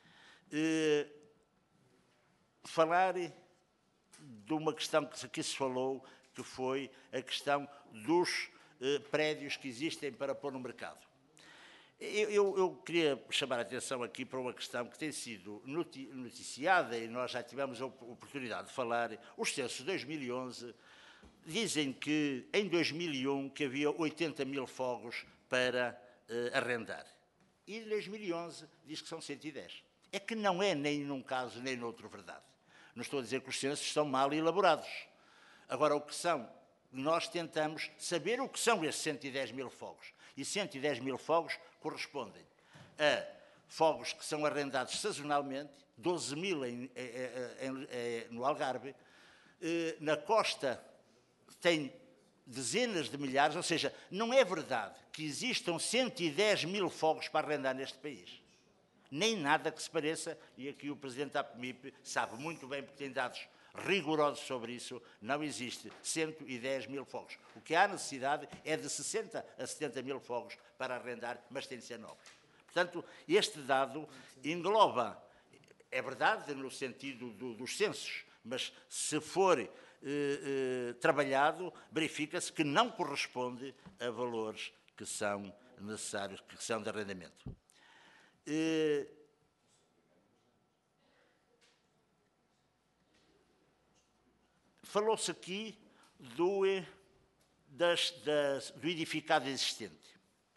Falar de uma questão que aqui se falou, que foi a questão dos prédios que existem para pôr no mercado. Eu queria chamar a atenção aqui para uma questão que tem sido noticiada e nós já tivemos a oportunidade de falar. Os censos de 2011 dizem que em 2001 que havia 80 mil fogos para arrendar. E em 2011 diz que são 110. É que não é nem num caso nem noutro verdade. Não estou a dizer que os censos são mal elaborados. Agora, nós tentamos saber o que são esses 110 mil fogos. E 110 mil fogos correspondem a fogos que são arrendados sazonalmente, 12 mil no Algarve, na costa tem dezenas de milhares, ou seja, não é verdade que existam 110 mil fogos para arrendar neste país. Nem nada que se pareça, e aqui o Presidente da APMIP sabe muito bem, porque tem dados rigorosos sobre isso, não existe 110 mil fogos. O que há necessidade é de 60 a 70 mil fogos para arrendar, mas tem de ser novos. Portanto, este dado engloba, é verdade no sentido dos censos, mas se for trabalhado, verifica-se que não corresponde a valores que são necessários, que são de arrendamento. Falou-se aqui do edificado existente.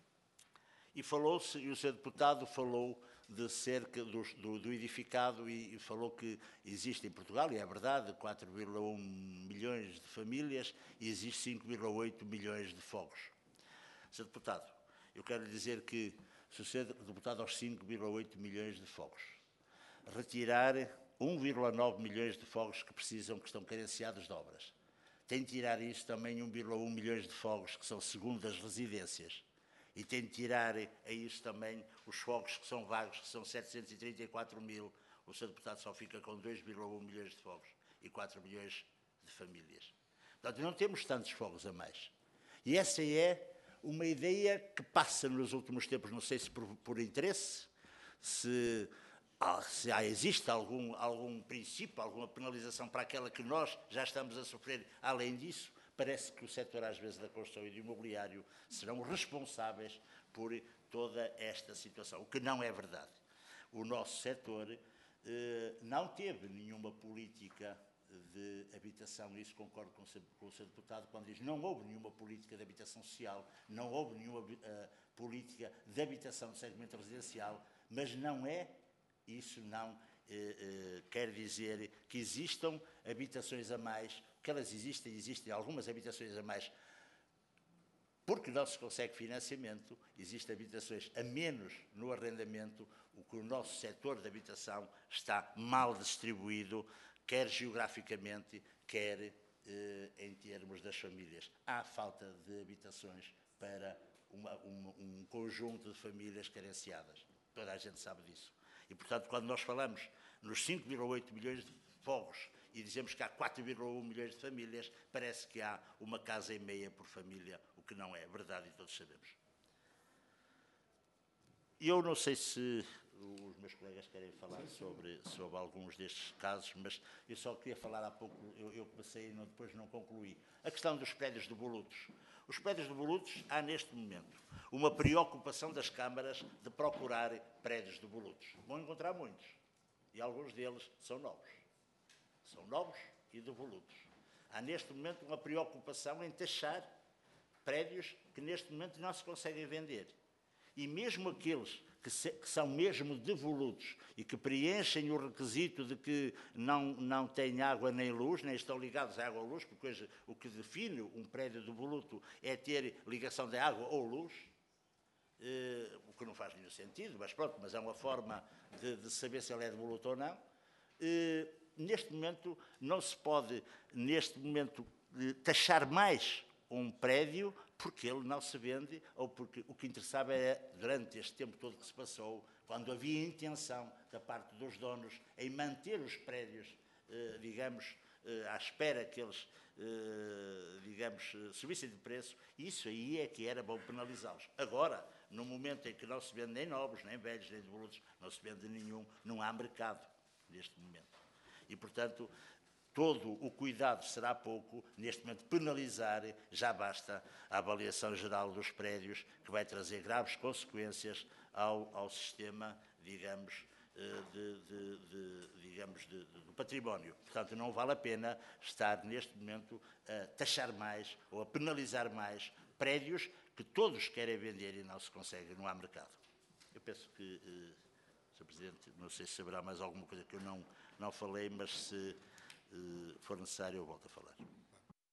E falou-se, e o Sr. Deputado falou de cerca do edificado e falou que existe em Portugal, e é verdade, 4,1 milhões de famílias e existe 5,8 milhões de fogos. Sr. Deputado, eu quero lhe dizer que, se o Sr. Deputado aos 5,8 milhões de fogos retirar 1,9 milhões de fogos que estão carenciados de obras, tem de tirar isso também 1,1 milhões de fogos que são segundas residências, e tem de tirar a isso também os fogos que são vagos, que são 734 mil. O Sr. Deputado só fica com 2,1 milhões de fogos e 4 milhões de famílias. Portanto, não temos tantos fogos a mais. E essa é uma ideia que passa nos últimos tempos, não sei se por interesse, se existe algum princípio, alguma penalização para aquela que nós já estamos a sofrer. Além disso, parece que o setor, às vezes, da construção e do imobiliário serão responsáveis por toda esta situação, o que não é verdade. O nosso setor não teve nenhuma política de habitação, nisso concordo com o Sr. Deputado, quando diz que não houve nenhuma política de habitação social, não houve nenhuma política de habitação de segmento residencial, mas não é, isso não quer dizer que existam habitações a mais, que elas existem algumas habitações a mais, porque não se consegue financiamento, existem habitações a menos no arrendamento, o que o nosso setor de habitação está mal distribuído, quer geograficamente, quer em termos das famílias. Há falta de habitações para um conjunto de famílias carenciadas. Toda a gente sabe disso. E, portanto, quando nós falamos nos 5,8 milhões de fogos e dizemos que há 4,1 milhões de famílias, parece que há uma casa e meia por família, o que não é verdade e todos sabemos. Eu não sei se os meus colegas querem falar sobre alguns destes casos, mas eu só queria falar há pouco, eu comecei e depois não concluí. A questão dos prédios de volutos. Os prédios de volutos, há neste momento uma preocupação das câmaras de procurar prédios de volutos. Vão encontrar muitos, e alguns deles são novos. São novos e de volutos. Há neste momento uma preocupação em taxar prédios que neste momento não se conseguem vender. E mesmo aqueles que são mesmo devolutos e que preenchem o requisito de que não têm água nem luz, nem estão ligados à água ou luz, porque hoje o que define um prédio devoluto é ter ligação de água ou luz, o que não faz nenhum sentido, mas pronto, mas é uma forma de saber se ele é devoluto ou não. Neste momento não se pode, taxar mais um prédio porque ele não se vende ou porque o que interessava é, durante este tempo todo que se passou, quando havia intenção da parte dos donos em manter os prédios, à espera que eles, subissem de preço, isso aí é que era bom penalizá-los. Agora, no momento em que não se vende nem novos, nem velhos, nem devolutos, não se vende nenhum, não há mercado neste momento. E, portanto, todo o cuidado será pouco, neste momento penalizar, já basta a avaliação geral dos prédios, que vai trazer graves consequências ao sistema, do património. Portanto, não vale a pena estar neste momento a taxar mais ou a penalizar mais prédios que todos querem vender e não se consegue, não há mercado. Eu penso que, Sr. Presidente, não sei se haverá mais alguma coisa que eu não falei, mas se for necessário, eu volto a falar.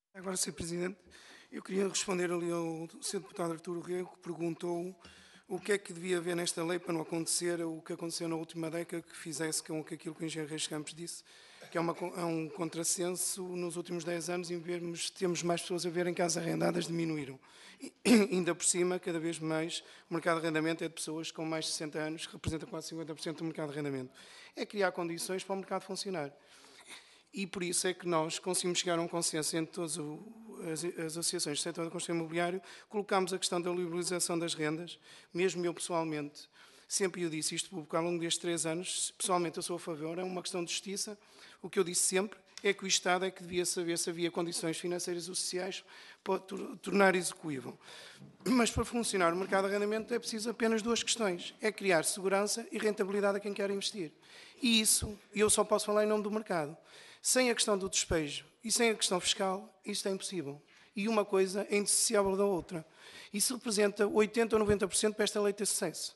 Agora, Sr. Presidente, eu queria responder ali ao Sr. Deputado Arturo Rego, que perguntou o que é que devia haver nesta lei para não acontecer o que aconteceu na última década, que fizesse com aquilo que o engenheiro Reis Campos disse, que é um contrassenso nos últimos 10 anos, em vermos, temos mais pessoas a viverem em casas arrendadas, diminuíram. E, ainda por cima, cada vez mais, o mercado de arrendamento é de pessoas com mais de 60 anos, que representa quase 50% do mercado de arrendamento. É criar condições para o mercado funcionar. E por isso é que nós conseguimos chegar a um consenso entre todas as associações do setor da construção imobiliária, colocámos a questão da liberalização das rendas, mesmo eu pessoalmente, sempre eu disse isto público ao longo destes 3 anos, pessoalmente eu sou a favor, é uma questão de justiça. O que eu disse sempre é que o Estado é que devia saber se havia condições financeiras ou sociais para tornar execuível. Mas para funcionar o mercado de arrendamento é preciso apenas 2 questões, é criar segurança e rentabilidade a quem quer investir. E isso, eu só posso falar em nome do mercado. Sem a questão do despejo e sem a questão fiscal, isto é impossível. E uma coisa é indissociável da outra. Isso representa 80% ou 90% para esta lei ter sucesso.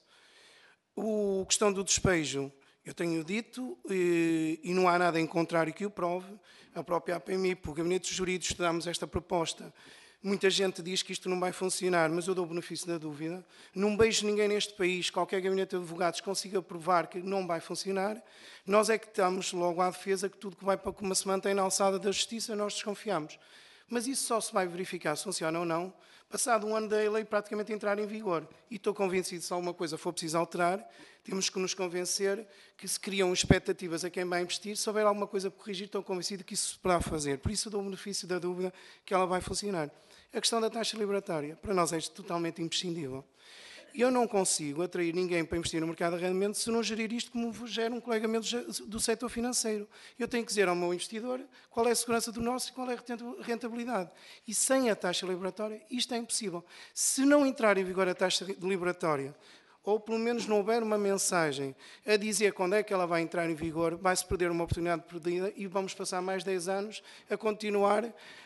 A questão do despejo, eu tenho dito, e não há nada em contrário que o prove, a própria APMI, por Gabinete Jurídico, estudámos esta proposta. Muita gente diz que isto não vai funcionar, mas eu dou o benefício da dúvida. Não vejo ninguém neste país, qualquer gabinete de advogados, consiga provar que não vai funcionar. Nós é que estamos logo à defesa que tudo que vai para como se mantém na alçada da justiça, nós desconfiamos. Mas isso só se vai verificar se funciona ou não, passado um ano da lei praticamente entrar em vigor. E estou convencido que se alguma coisa for preciso alterar, temos que nos convencer que se criam expectativas a quem vai investir. Se houver alguma coisa por corrigir, estou convencido que isso se poderá fazer. Por isso eu dou o benefício da dúvida que ela vai funcionar. A questão da taxa liberatória, para nós é totalmente imprescindível. Eu não consigo atrair ninguém para investir no mercado de arrendamento se não gerir isto como gera um colega meu do setor financeiro. Eu tenho que dizer ao meu investidor qual é a segurança do nosso e qual é a rentabilidade. E sem a taxa liberatória, isto é impossível. Se não entrar em vigor a taxa liberatória, ou pelo menos não houver uma mensagem a dizer quando é que ela vai entrar em vigor, vai-se perder uma oportunidade perdida e vamos passar mais 10 anos a continuar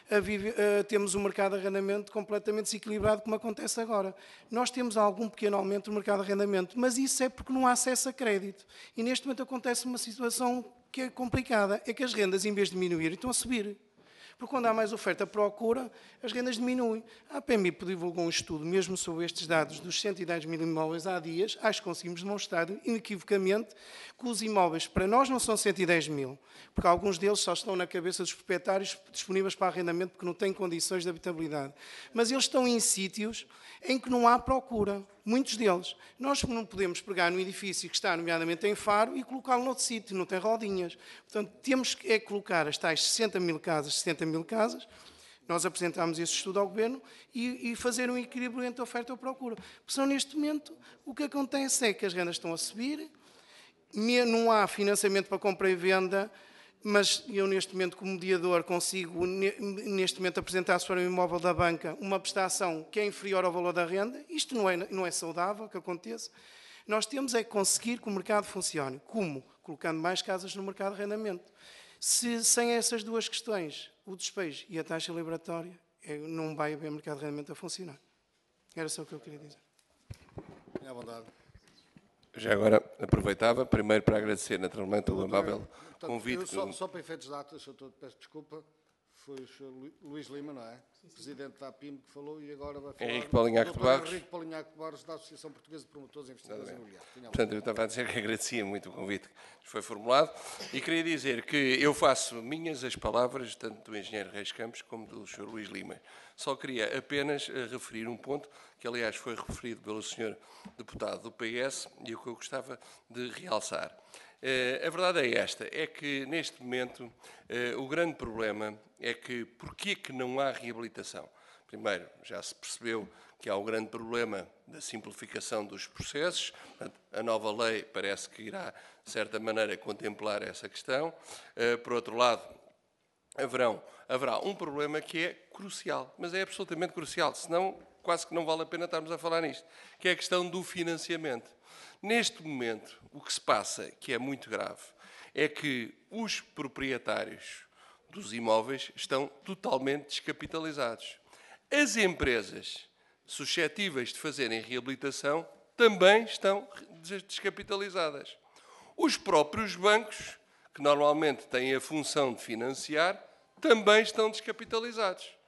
a termos um mercado de arrendamento completamente desequilibrado, como acontece agora. Nós temos algum pequeno aumento no mercado de arrendamento, mas isso é porque não há acesso a crédito. E neste momento acontece uma situação que é complicada, é que as rendas, em vez de diminuir, estão a subir. Porque quando há mais oferta-procura, as rendas diminuem. A APMI divulgou um estudo, mesmo sobre estes dados, dos 110 mil imóveis há dias, acho que conseguimos demonstrar inequivocamente que os imóveis, para nós, não são 110 mil, porque alguns deles só estão na cabeça dos proprietários disponíveis para arrendamento porque não têm condições de habitabilidade. Mas eles estão em sítios em que não há procura, muitos deles. Nós não podemos pegar num edifício que está, nomeadamente, em Faro e colocá-lo noutro sítio, não tem rodinhas. Portanto, temos que colocar as tais 60 mil casas, 70 mil casas, nós apresentámos esse estudo ao Governo e fazer um equilíbrio entre a oferta e a procura. Porque senão, neste momento, o que acontece é que as rendas estão a subir, não há financiamento para compra e venda, mas eu, neste momento, como mediador, consigo, neste momento, apresentar sobre o imóvel da banca uma prestação que é inferior ao valor da renda. Isto não é saudável que aconteça. Nós temos é que conseguir que o mercado funcione. Como? Colocando mais casas no mercado de arrendamento. Sem essas 2 questões, o despejo e a taxa liberatória, não vai haver mercado de arrendamento a funcionar. Era só o que eu queria dizer. À vontade. Já agora aproveitava, primeiro para agradecer naturalmente o amável convite. Só para efeitos de datas, peço desculpa, foi o Sr. Luís Lima, não é? Presidente da APIM que falou e agora vai falar Henrique Polignac de Barros. Henrique Polignac de Barros, da Associação Portuguesa de Promotores e Investidores Imobiliários. Portanto, eu estava a dizer que agradecia muito o convite que foi formulado e queria dizer que eu faço minhas as palavras tanto do engenheiro Reis Campos como do Sr. Luís Lima. Só queria apenas referir um ponto que, aliás, foi referido pelo Sr. Deputado do PS e o que eu gostava de realçar. A verdade é esta, é que neste momento o grande problema é que porquê que não há reabilitação? Primeiro, já se percebeu que há um grande problema da simplificação dos processos, a nova lei parece que irá, de certa maneira, contemplar essa questão. Por outro lado, haverá um problema que é crucial, mas é absolutamente crucial, senão quase que não vale a pena estarmos a falar nisto, que é a questão do financiamento. Neste momento, o que se passa, que é muito grave, é que os proprietários dos imóveis estão totalmente descapitalizados. As empresas suscetíveis de fazerem reabilitação também estão descapitalizadas. Os próprios bancos, que normalmente têm a função de financiar, também estão descapitalizados.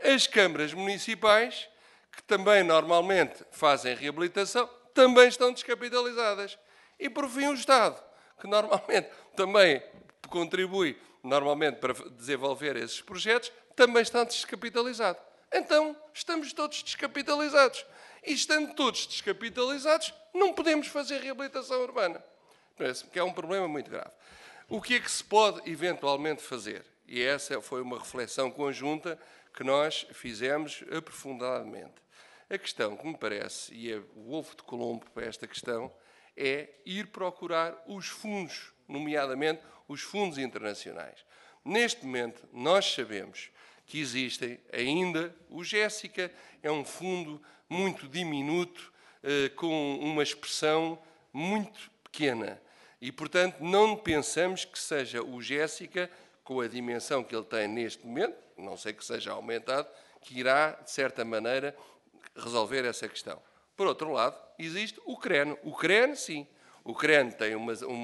As câmaras municipais, que também normalmente fazem reabilitação, também estão descapitalizadas. E, por fim, o Estado, que normalmente também contribui para desenvolver esses projetos, também está descapitalizado. Então, estamos todos descapitalizados. E, estando todos descapitalizados, não podemos fazer reabilitação urbana. Parece-me que é um problema muito grave. O que é que se pode eventualmente fazer? E essa foi uma reflexão conjunta que nós fizemos aprofundadamente. A questão que me parece, e é o ovo de Colombo para esta questão, é ir procurar os fundos, nomeadamente os fundos internacionais. Neste momento, nós sabemos que existem ainda, o Jéssica é um fundo muito diminuto, com uma expressão muito pequena. E, portanto, não pensamos que seja o Jéssica, com a dimensão que ele tem neste momento, não sei que seja aumentado, que irá, de certa maneira, resolver essa questão. Por outro lado, existe o CREN. O CREN, sim. O CREN tem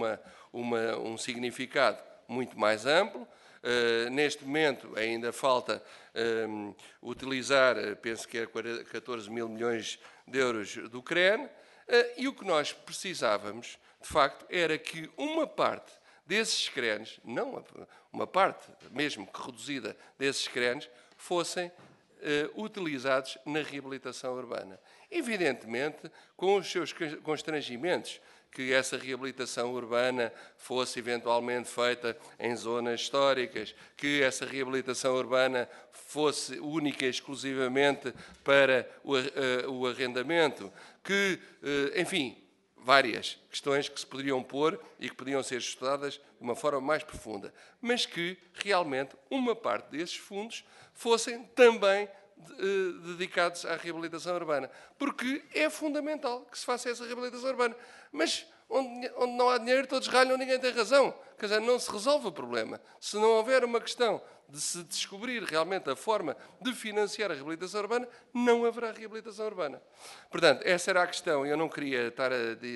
um significado muito mais amplo. Neste momento, ainda falta utilizar, penso que é 14 mil milhões de euros do CREN, e o que nós precisávamos, de facto, era que uma parte desses CRENs, não uma parte, mesmo que reduzida desses CRENs, fossem utilizados na reabilitação urbana. Evidentemente, com os seus constrangimentos, que essa reabilitação urbana fosse eventualmente feita em zonas históricas, que essa reabilitação urbana fosse única e exclusivamente para o arrendamento, que, enfim, várias questões que se poderiam pôr e que podiam ser estudadas de uma forma mais profunda, mas que realmente uma parte desses fundos fossem também dedicados à reabilitação urbana, porque é fundamental que se faça essa reabilitação urbana. Mas onde não há dinheiro, todos ralham, ninguém tem razão. Quer dizer, não se resolve o problema. Se não houver uma questão de se descobrir realmente a forma de financiar a reabilitação urbana, não haverá reabilitação urbana. Portanto, essa era a questão. Eu não queria estar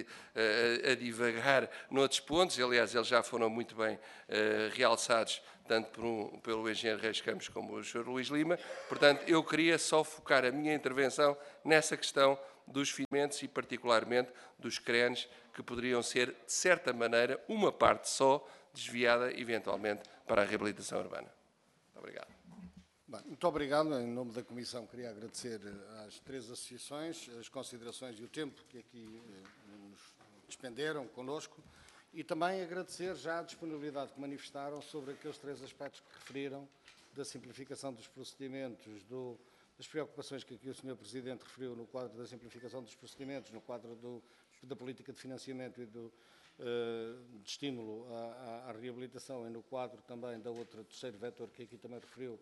a divagar noutros pontos. Aliás, eles já foram muito bem realçados, tanto pelo engenheiro Reis Campos como o Sr. Luís Lima. Portanto, eu queria só focar a minha intervenção nessa questão dos financiamentos e, particularmente, dos CRENs, que poderiam ser, de certa maneira, uma parte só, desviada, eventualmente, para a reabilitação urbana. Muito obrigado. Bem, muito obrigado. Em nome da Comissão, queria agradecer às três associações as considerações e o tempo que aqui nos despenderam connosco e também agradecer já a disponibilidade que manifestaram sobre aqueles três aspectos que referiram, da simplificação dos procedimentos, das preocupações que aqui o Sr. Presidente referiu no quadro da simplificação dos procedimentos, no quadro da política de financiamento e de estímulo à reabilitação e no quadro também da outra terceiro vetor que aqui também referiu,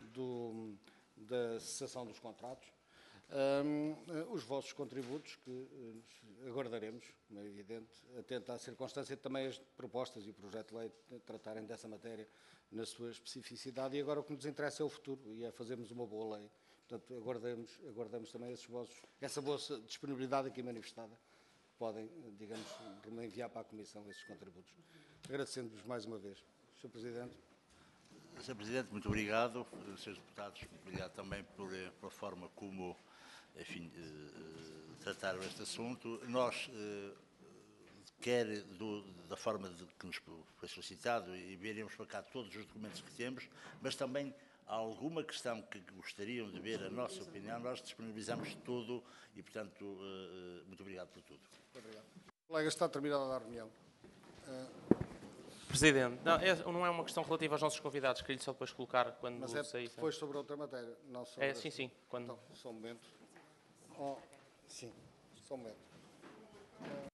da cessação dos contratos. Os vossos contributos, que aguardaremos, como é evidente, atento à circunstância de também as propostas e o projeto de lei tratarem dessa matéria na sua especificidade. E agora o que nos interessa é o futuro e é fazermos uma boa lei. Portanto, aguardamos também essa boa disponibilidade aqui manifestada. Podem, digamos, enviar para a Comissão esses contributos. Agradecendo-vos mais uma vez. Sr. Presidente. Sr. Presidente, muito obrigado. Srs. Deputados, muito obrigado também pela forma como, enfim, trataram este assunto. Nós, quer da forma que nos foi solicitado, e veremos para cá todos os documentos que temos, mas também há alguma questão que gostariam de ver a nossa opinião, nós disponibilizamos tudo e, portanto, muito obrigado por tudo. Muito obrigado. Colega, está terminada a reunião. Presidente, não é uma questão relativa aos nossos convidados, queria só depois colocar quando sair. Mas depois sobre outra matéria. Não sobre sim. Quando... Então, só um momento. Sim, só um momento.